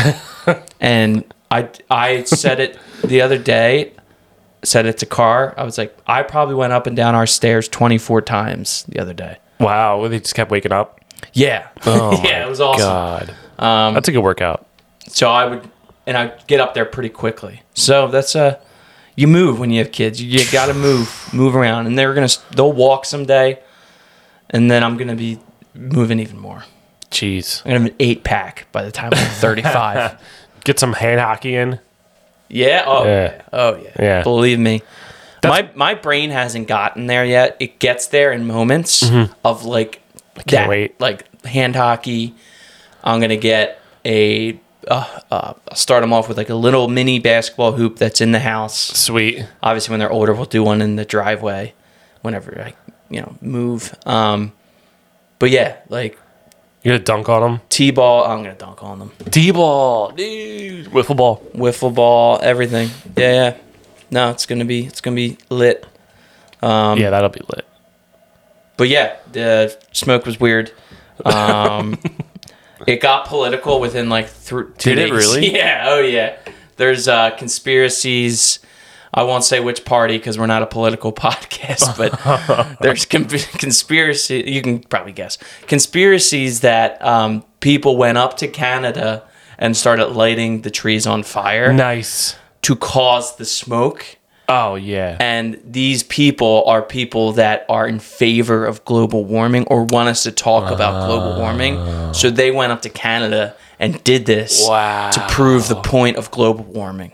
And I, I said it the other day... Said it's a car. I was like, I probably went up and down our stairs twenty-four times the other day.
Wow. Well, they just kept waking up?
Yeah.
Oh,
yeah, it was awesome.
God.
Um,
that's a good workout.
So I would, and I get up there pretty quickly. So that's a, you move when you have kids. You, you got to move, move around. And they're going to, they'll walk someday. And then I'm going to be moving even more.
Jeez.
I'm going to have an eight pack by the time I'm thirty-five.
Get some hand hockey in.
Yeah. Oh,
yeah.
yeah. Oh, yeah.
Yeah.
Believe me.
That's,
my my brain hasn't gotten there yet. It gets there in moments mm-hmm. of like
I can't
that,
wait.
like hand hockey. I'm gonna get a. Uh, uh, I'll start them off with like a little mini basketball hoop that's in the house.
Sweet.
Obviously, when they're older, we'll do one in the driveway. Whenever I, you know, move. Um, but yeah, like.
You gonna dunk on them?
T-ball. I'm gonna dunk on them.
T-ball, dude. Wiffle ball.
Wiffle ball. Everything. Yeah, yeah. No, it's gonna be. It's gonna be lit. Um,
yeah, that'll be lit.
But yeah, the smoke was weird. Um, it got political within like th- two
Did
days.
it really?
Yeah. Oh yeah. There's uh, conspiracies. I won't say which party because we're not a political podcast, but there's com- conspiracy. You can probably guess conspiracies that um, people went up to Canada and started lighting the trees on fire.
Nice.
To cause the smoke.
Oh, yeah.
And these people are people that are in favor of global warming or want us to talk uh, about global warming. So they went up to Canada and did this
wow.
to prove the point of global warming.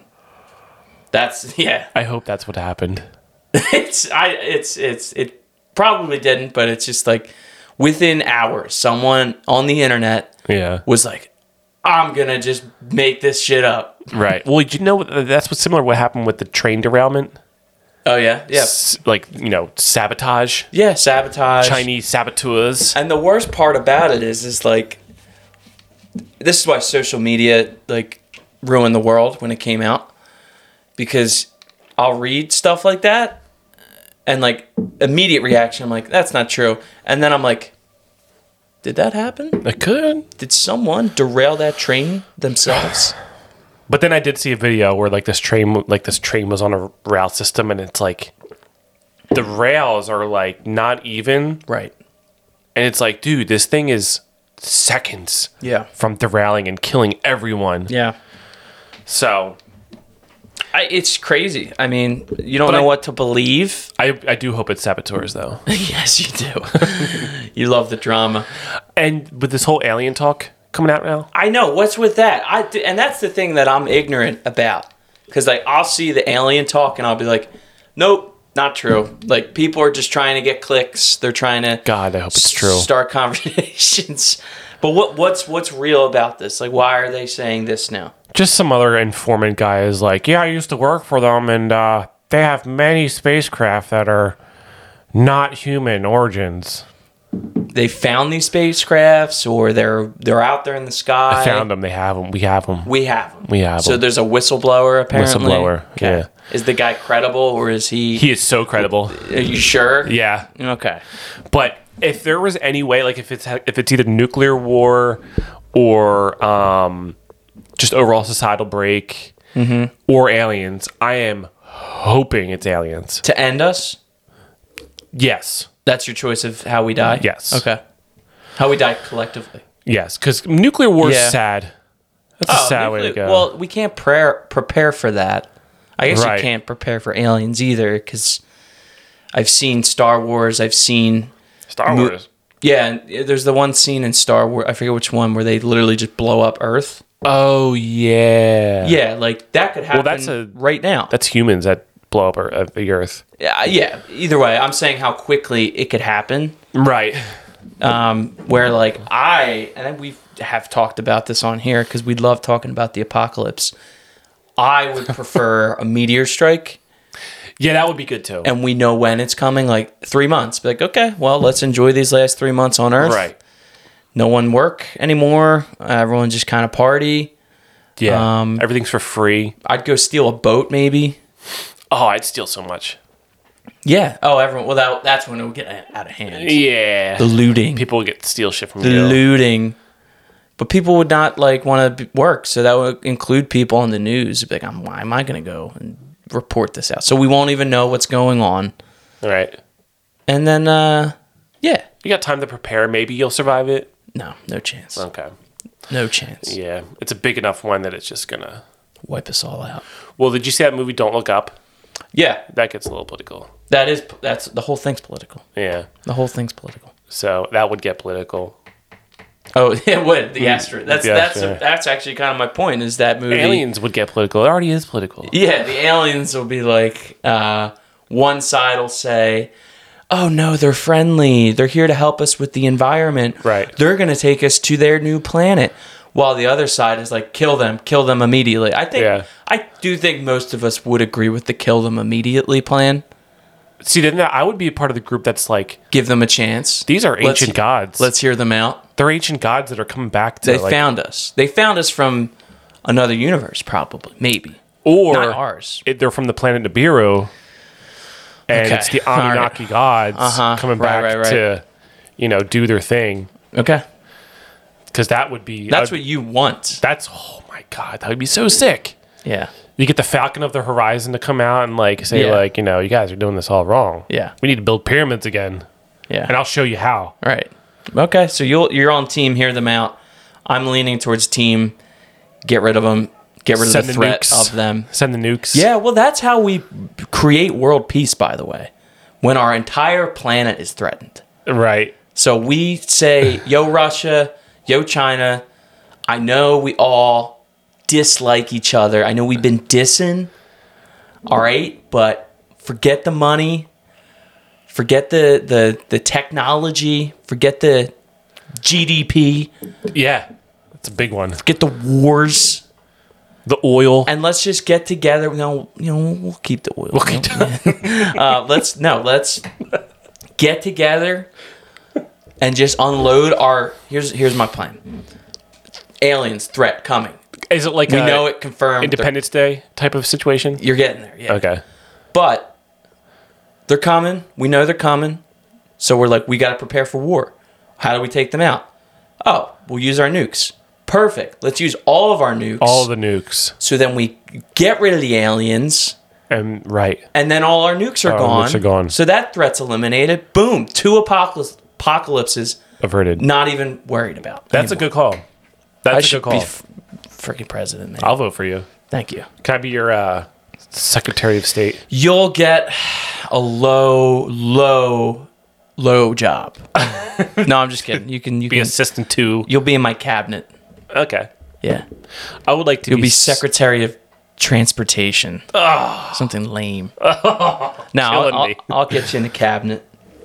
That's yeah.
I hope that's what happened.
it's I it's it's it probably didn't, but it's just like within hours, someone on the internet
yeah.
was like, I'm gonna just make this shit up.
Right. Well, you know that's what's similar to what happened with the train derailment.
Oh yeah, yeah.
S- like you know, sabotage.
Yeah, sabotage.
Chinese saboteurs.
And the worst part about it is, is like, this is why social media like ruined the world when it came out. Because I'll read stuff like that and like immediate reaction, I'm like, that's not true. And then I'm like, did that happen?
It could.
Did someone derail that train themselves?
But then I did see a video where like this train, like this train was on a rail system and it's like the rails are like not even.
Right.
And it's like, dude, this thing is seconds
yeah.
from derailing and killing everyone.
Yeah.
So...
I, it's crazy. I mean, you don't but know
I,
what to believe.
I, I do hope it's saboteurs, though.
Yes, you do. You love the drama.
And with this whole alien talk coming out now?
I know. What's with that? I, and that's the thing that I'm ignorant about. Because like, I'll see the alien talk and I'll be like, nope, not true. Like, people are just trying to get clicks. They're trying to
God, I hope it's true.
Start conversations. But what what's what's real about this? Like, why are they saying this now?
Just some other informant guy is like, yeah, I used to work for them, and uh, they have many spacecraft that are not human origins.
They found these spacecrafts, or they're they're out there in the sky.
I found them. They have them. We have them.
We have them.
We have them.
So there's a whistleblower, apparently.
Whistleblower, okay. Yeah.
Is the guy credible, or is he...
He is so credible.
Are you sure?
Yeah.
Okay.
But if there was any way, like if it's if it's either nuclear war or... um. just overall societal break mm-hmm. or aliens, I am hoping it's aliens.
To end us?
Yes.
That's your choice of how we die?
Yes.
Okay. How we die collectively?
Yes, because nuclear war is
yeah.
sad. That's
oh,
a sad
nuclear,
way to go.
Well, we can't prayer, prepare for that. I guess
right.
you can't prepare for aliens either, because I've seen Star Wars, I've seen...
Star Wars.
Yeah, and there's the one scene in Star Wars, I forget which one, where they literally just blow up Earth.
Oh, yeah.
Yeah, like that could happen
that's a-
right now.
That's humans that blow up our, uh, the Earth.
Yeah, yeah. Either way, I'm saying how quickly it could happen.
Right.
Um, where like I and we have talked about this on here because we love talking about the apocalypse. I would prefer a meteor strike,
Yeah, that would be good too.
and we know when it's coming, like three months. Be like, okay, well, let's enjoy these last three months on Earth.
Right.
No one work anymore. Uh, everyone just kind of party.
Yeah.
Um,
Everything's for free.
I'd go steal a boat, maybe.
Oh, I'd steal so much.
Yeah. Oh, everyone. Well, that, that's when it would get out of hand.
Yeah.
The looting.
People would get steal shit from
the
you.
looting. But people would not like want to work, so that would include people on the news. Be like, I'm, why am I going to go and report this out? So we won't even know what's going on.
Right.
And then, uh, yeah,
You got time to prepare. Maybe you'll survive it.
no, no chance,
Okay.
no chance.
Yeah. It's a big enough one that it's just gonna.
Wipe us all out.
Well, did you see that movie Don't Look Up?
Yeah,
That gets a little political.
that is that's the whole thing's political.
Yeah.
The whole thing's political.
So that would get political.
Oh, it would the asteroid. That's
The
that's
asteroid.
that's actually kind of my point. Is that movie?
Aliens would get political. It already is political.
Yeah, the aliens will be like, uh, one side will say, oh no, they're friendly. They're here to help us with the environment.
Right.
They're going to take us to their new planet. While the other side is like, kill them, kill them immediately. I think,
Yeah.
I do think most of us would agree with the kill them immediately plan.
See, then I would be a part of the group that's like,
Give them a chance.
these are
Let's-
ancient gods.
Let's hear them out.
They're ancient gods that are coming back to
They
like,
found us. They found us from another universe, probably. Maybe.
or
Not ours.
it, they're from the planet Nibiru, and
Okay.
it's the
All right.
Anunnaki gods
Uh-huh.
coming
Right,
back
right, right.
to, you know, do their thing.
Okay.
Because that would be
That's
uh,
what you want.
That's oh my god, that would be so sick.
Yeah.
You get the Falcon of the Horizon to come out and like say
Yeah.
like, you know, you guys are doing this all wrong.
Yeah.
We need to build pyramids again,
Yeah.
and I'll show you how.
Right. Okay, so you'll you're on team hear them out. I'm leaning towards team get rid of them, get rid
Send
of the
the
threat
nukes.
of them.
Send the nukes.
Yeah, well that's how we create world peace, by the way. When our entire planet is threatened.
Right.
So we say, yo Russia, yo China, I know we all dislike each other. I know we've been dissing. All right, but forget the money. Forget the, the, the technology. Forget the G D P.
Yeah. That's a big one.
Forget the wars.
The oil.
And let's just get together. You know, you know we'll keep the oil.
We'll keep
uh, let's no, let's get together and just unload our. Here's here's my plan. Aliens threat coming.
Is it like
We
a
know it confirmed.
Independence Day type of situation?
You're getting there, yeah.
Okay.
But they're coming. We know they're coming. So we're like, we got to prepare for war. How do we take them out? Oh, we'll use our nukes. Perfect. Let's use all of our nukes.
All the nukes.
So then we get rid of the aliens,
And right.
and then all our nukes are,
Our
gone.
nukes are gone.
So that threat's eliminated. Boom. Two apocalypse, apocalypses.
Averted.
Not even worried about.
That's a
anymore.
good call. That's
I
a
should
good
be
call.
f- freaking president, man.
I'll vote for you.
Thank you.
Can I be your uh, Secretary of State?
You'll get a low, low, low job. No, I'm just kidding. You can. You
Be
can.
assistant to.
You'll be in my cabinet.
Okay.
Yeah.
I would like to
You'll
be,
be
s-
Secretary of Transportation. Something lame. no, I'll,
killing
I'll,
me.
I'll get you in the cabinet.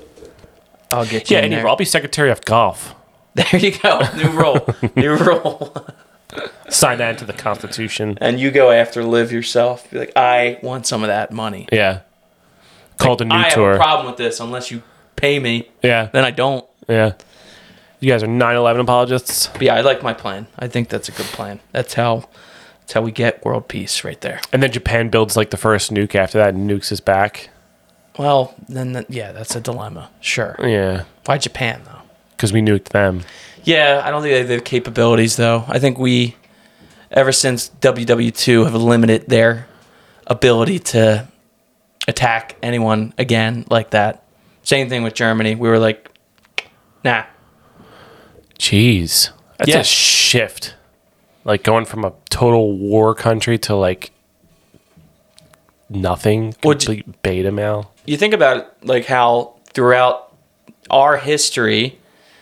I'll get you
Yeah,
in
any
there.
role. I'll be Secretary of Golf.
There you go. New role. New role.
Sign that into the Constitution.
And you go after Liv yourself. Be like, I want some of that money.
Yeah. Called a new
I have
tour.
a problem with this unless you pay me.
Yeah.
Then I don't.
Yeah. You guys are nine eleven apologists.
But yeah, I like my plan. I think that's a good plan. That's how that's how we get world peace right there.
And then Japan builds like the first nuke after that and nukes us back.
Well, then that, yeah, that's a dilemma. Sure.
Yeah.
Why Japan though?
Because we nuked them.
Yeah, I don't think they have the capabilities though. I think we ever since W W two have limited their ability to attack anyone again like that. Same thing with Germany. We were like, nah.
Jeez. That's
Yeah.
a shift. Like going from a total war country to like nothing.
Well, j-
Complete beta male.
You think about like how throughout our history,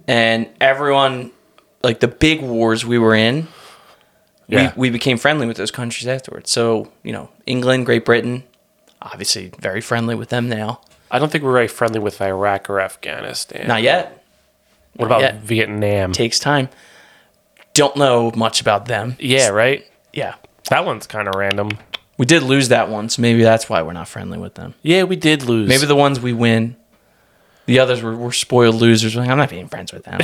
and everyone, like the big wars we were in,
Yeah.
we, we became friendly with those countries afterwards. So, you know, England, Great Britain, obviously very friendly with them now.
I don't think we're very friendly with Iraq or Afghanistan.
Not yet.
What about
yet.
Vietnam?
Takes time. Don't know much about them.
Yeah, right?
Yeah.
That one's kind of random.
We did lose that one, so maybe that's why we're not friendly with them.
Yeah, we did lose.
Maybe the ones we win, the others were, were spoiled losers. We're like, I'm not being friends with them.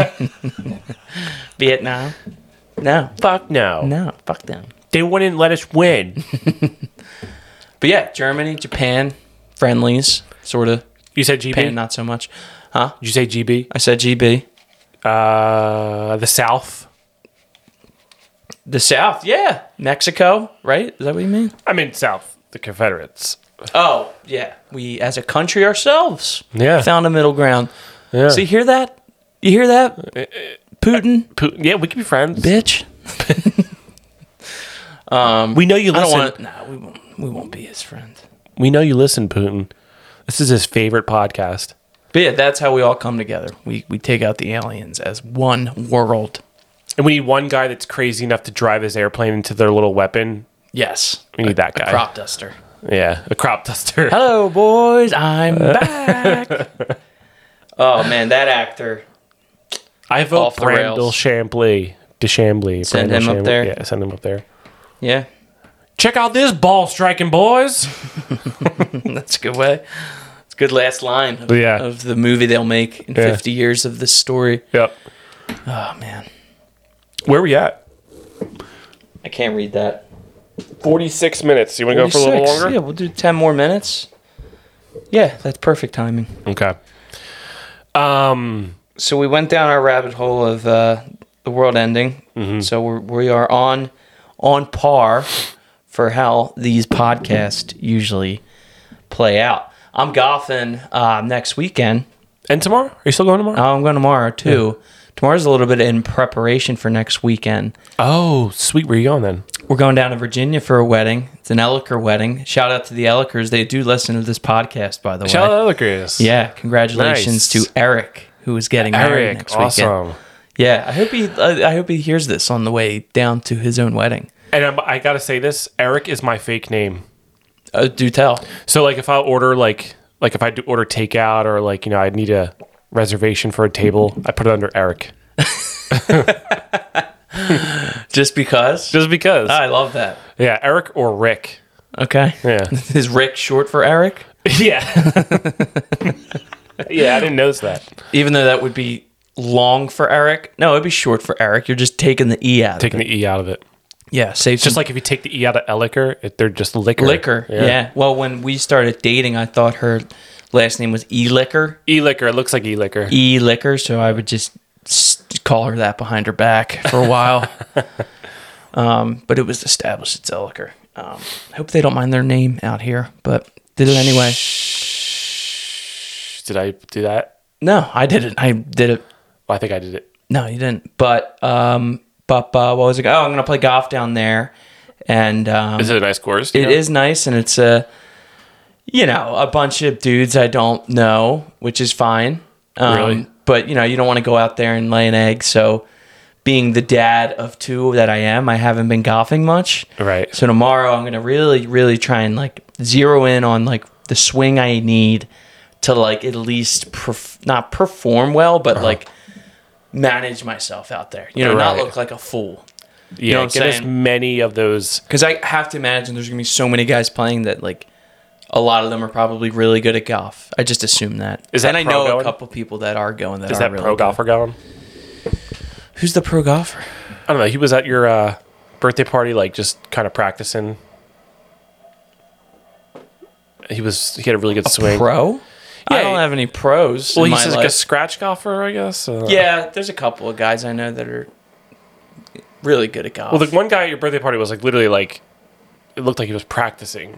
Vietnam? No.
Fuck no.
No, fuck them.
They wouldn't let us win.
But yeah, Germany, Japan, friendlies, sort of.
You said G B?
Japan, not so much. Huh?
Did you say G B?
I said G B.
Uh, the South.
The South, yeah. Mexico, right? Is that what you mean?
I mean, South. The Confederates.
Oh, yeah. We, as a country ourselves,
Yeah.
found a middle ground.
Yeah.
So you hear that? You hear that? Putin?
Putin. Yeah, we can be friends.
Bitch. um,
We know you
I don't
listen.
want to. Nah, we won't. We won't be his friend.
We know you listen, Putin. This is his favorite podcast.
But yeah, that's how we all come together. We we take out the aliens as one world.
And we need one guy that's crazy enough to drive his airplane into their little weapon.
Yes,
We need that
a
guy.
crop duster.
Yeah, a crop duster.
Hello, boys. I'm back. Oh man, that actor.
I vote
Off the rails.
Brandel Chambly. DeChambly.
Send
Brandel
him up
Chambly.
there?
Yeah, send him up there.
Yeah,
Check out this ball striking, boys.
that's a good way. It's a good last line of,
Yeah.
of the movie they'll make in
Yeah.
fifty years of this story.
Yep.
Oh man,
Where are we at?
I can't read that.
forty-six minutes. You want to go for a little
forty-six.
longer?
Yeah, we'll do ten more minutes. Yeah, that's perfect timing.
Okay. Um.
So we went down our rabbit hole of uh, the world ending.
Mm-hmm.
So we're, we are on on par for how these podcasts usually play out. I'm golfing uh, next weekend.
And tomorrow? Are you still going tomorrow?
I'm going tomorrow too. Tomorrow's a little bit in preparation for next weekend.
Oh, sweet. Where are you going then?
We're going down to Virginia for a wedding. It's an Elliker wedding. Shout out to the Ellikers. They do listen to this podcast, by the way.
Shout out to Ellikers.
Yeah, congratulations
Nice.
to Eric, who is getting married
Eric.
next weekend.
Awesome.
Yeah, I hope he. I I hope he hears this on the way down to his own wedding.
And I'm, I got to say this. Eric is my fake name.
Uh, do tell.
So, like, if I order, like, like if I do order takeout or, like, you know, I need a reservation for a table, I put it under Eric.
Just because.
Just because.
I love that.
Yeah, Eric or Rick.
Okay.
Yeah.
Is Rick short for Eric?
Yeah. Yeah, I didn't notice that.
Even though that would be long for Eric. No, it'd be short for Eric. You're just taking the E out.
Taking
of it.
the E out of it.
Yeah, save
Just
some
like if you take the E out of Elliker, it, they're just liquor.
liquor. Yeah. Well, when we started dating, I thought her last name was E Liquor.
E-liquor. It looks like E-liquor.
E Liquor, so I would just s- call her that behind her back for a while. um, but it was established it's Elliker. Um, I hope they don't mind their name out here, but did it anyway.
Did I do that?
No, I didn't. I did it.
Well, I think I did it.
No, you didn't. But um, but uh, what was it? Oh, I'm gonna play golf down there, and um,
Is it a nice course? do you
it
know?
is nice, and it's a you know a bunch of dudes I don't know, which is fine. Um,
Really?
But you know, you don't want to go out there and lay an egg. So, being the dad of two that I am, I haven't been golfing much.
Right.
So tomorrow, I'm gonna really, really try and like zero in on like the swing I need to like at least perf- not perform well, but
Uh-huh.
like manage myself out there. You know, not
Right.
look like a fool.
Yeah,
know what I'm
get as
saying?
many of those.
Because I have to imagine there's gonna be so many guys playing that like a lot of them are probably really good at golf. I just assume that.
Is that
and I
pro
know
going?
a couple people that are going. That
Is
are
that
really
pro
good.
golfer going?
Who's the pro golfer?
I don't know. He was at your uh, birthday party, like just kind of practicing. He was. He had a really good swing.
Pro? I
Yeah,
don't
he-
have any pros.
Well,
in
he's
my
just like a
life.
scratch golfer, I guess. Uh,
Yeah, there's a couple of guys I know that are really good at golf.
Well, the one guy at your birthday party was like literally like, it looked like he was practicing.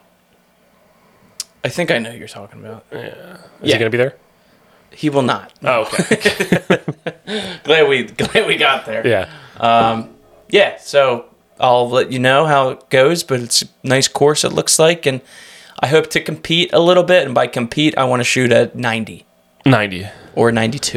I think I know who you're talking about.
Is
Yeah.
he gonna be there?
He will not.
Oh, okay.
Glad we glad we got there.
yeah.
Yeah, so I'll let you know how it goes, but it's a nice course it looks like, and I hope to compete a little bit, and by compete I want to shoot at ninety
ninety.
or ninety-two.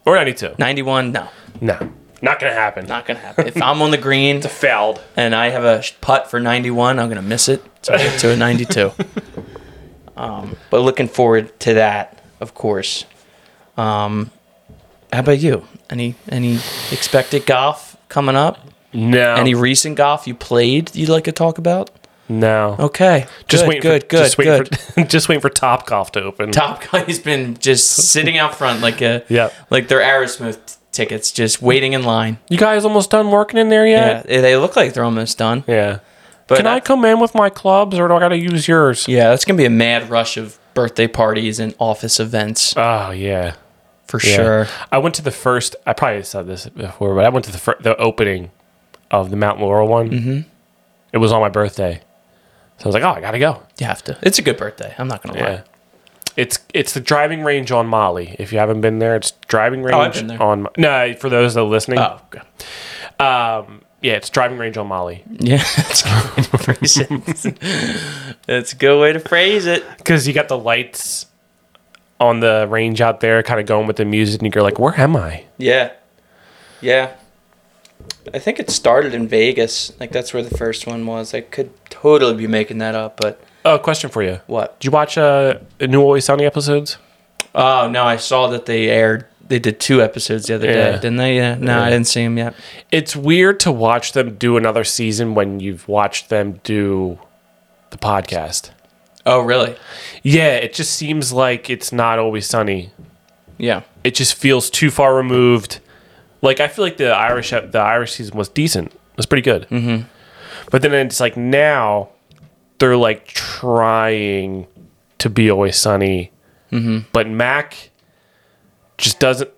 Or ninety-two.
ninety-one, no.
No. Not going to happen.
Not going to happen. If I'm on the green
Failed.
and I have a putt for ninety-one, I'm going to miss it. So I get to a ninety-two. um, but looking forward to that, of course. Um, how about you? Any any expected golf coming up?
No.
Any recent golf you played you'd like to talk about?
No.
Okay.
Just
good,
waiting
good,
for,
good,
just waiting
good.
For, just waiting for Top Golf to open.
Top Guy's been just sitting out front like a
Yep.
like their Aerosmith tickets, just waiting in line.
You guys almost done working in there
Yeah,
yet?
they look like they're almost done.
Yeah.
But
Can I come in with my clubs, or do I got to use yours?
Yeah, that's gonna be a mad rush of birthday parties and office events
Oh, yeah.
for
Yeah.
sure.
I went to the first, I probably said this before, but I went to the fir- the opening of the Mount Laurel one. Mm-hmm. It was on my birthday. So I was like, oh, I got to go.
You have to. It's a good birthday. I'm not gonna lie.
Yeah. It's it's the driving range on Molly. If you haven't been there, it's driving range
Oh, I've been there.
on no, for those that are listening.
Oh, okay.
Um, yeah, it's driving range on Molly.
Yeah, that's a good way to phrase it. That's a good way to phrase it.
Because you got the lights on the range out there kind of going with the music, and you're like, where am I?
Yeah. Yeah. I think it started in Vegas. Like, that's where the first one was. I could totally be making that up, but
Oh, question for you.
what?
Did you watch uh, the New Always Sunny episodes?
Oh, no, I saw that they aired. They did two episodes the other day,
Yeah.
didn't they? Yeah. No, I didn't see them yet.
It's weird to watch them do another season when you've watched them do the podcast.
Oh, really?
Yeah, it just seems like it's not Always Sunny.
Yeah.
It just feels too far removed. Like, I feel like the Irish the Irish season was decent. It was pretty good. Mm-hmm. But then it's like now they're like trying to be Always Sunny. Mm-hmm. But Mac just doesn't.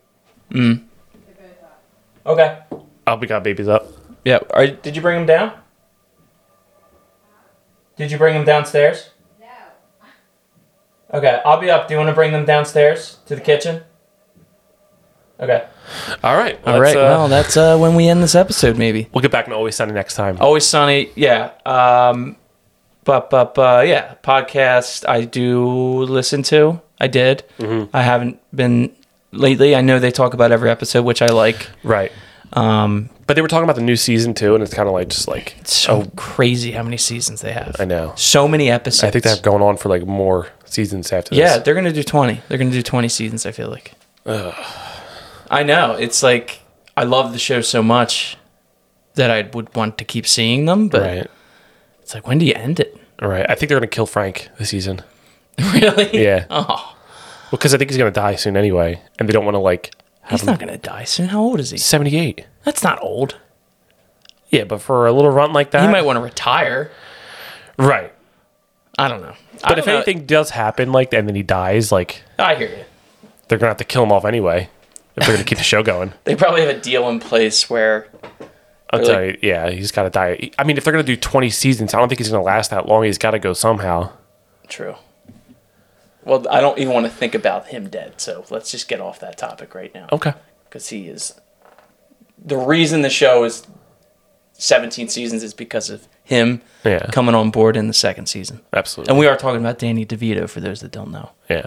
Okay.
Oh, we got babies up.
Yeah. Are, did you bring them down? Did you bring them downstairs?
No.
Okay, I'll be up. Do you want to bring them downstairs to the kitchen? Okay.
All right.
All right.
let's, uh,
well, that's uh, when we end this episode, maybe.
we'll get back to Always Sunny next time.
Always Sunny, yeah. Um, but but uh, yeah, podcast I do listen to. I did.
Mm-hmm.
I haven't been lately. I know they talk about every episode, which I like.
Right.
Um,
But they were talking about the new season too, and it's kind of like just like
it's so crazy how many seasons they have.
I know.
So many episodes.
I think they're going on for like more seasons after this.
Yeah, they're gonna do twenty. They're gonna do twenty seasons. I feel like. I know. It's like I love the show so much that I would want to keep seeing them, but
Right.
it's like, when do you end it?
All right. I think they're gonna kill Frank this season.
Really?
Yeah.
Oh,
Because I think he's gonna die soon anyway, and they don't want to like have
he's
him.
not gonna die soon. How old is he?
seventy-eight.
That's not old.
Yeah, but for a little run like that,
He might want to retire.
Right.
I don't know. I
But
don't
if
know.
anything does happen, like, and then he dies, like,
I hear you.
they're gonna have to kill him off anyway if they're gonna keep the show going.
They probably have a deal in place where
I'll
They're
tell you, yeah, he's got to die. I mean, if they're gonna do twenty seasons, I don't think he's gonna last that long. He's got to go somehow.
True. Well, I don't even want to think about him dead, so let's just get off that topic right now.
Okay.
Because he is... The reason the show is seventeen seasons is because of him
Yeah.
coming on board in the second season.
Absolutely.
And we are talking about Danny DeVito, for those that don't know.
Yeah.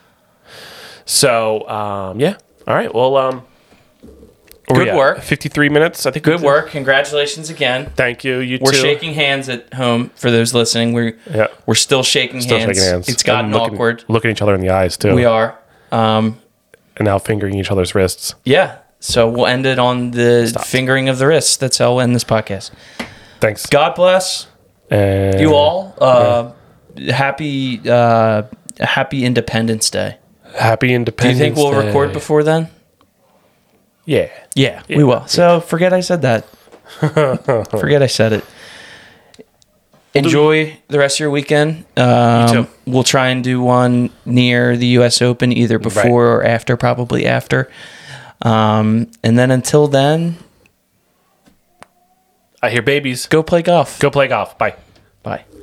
So, um, yeah. All right. Well, um, where
Good
we at?
work.
fifty-three minutes. I think.
Good
we-
work. Congratulations again.
Thank you. You
We're
too.
shaking hands at home, for those listening. We're,
Yeah.
we're still shaking
Still
hands.
shaking hands.
It's gotten
And looking,
awkward.
Looking each other in the eyes too.
We are. Um,
And now fingering each other's wrists.
yeah. So we'll end it on the fingering of the wrist. That's how we'll end this podcast.
Thanks.
God bless
And
you all. Uh, Happy uh, Happy Independence Day.
Happy
Do you
Independence
think we'll
Day.
record before then?
Yeah.
Yeah, we will. So forget I said that. Forget I said it. Enjoy the rest of your weekend. Um,
too.
We'll try and do one near the U S Open, either before or after, probably after. Um, and then until then,
I hear babies.
go play golf.
Go play golf. Bye.
Bye.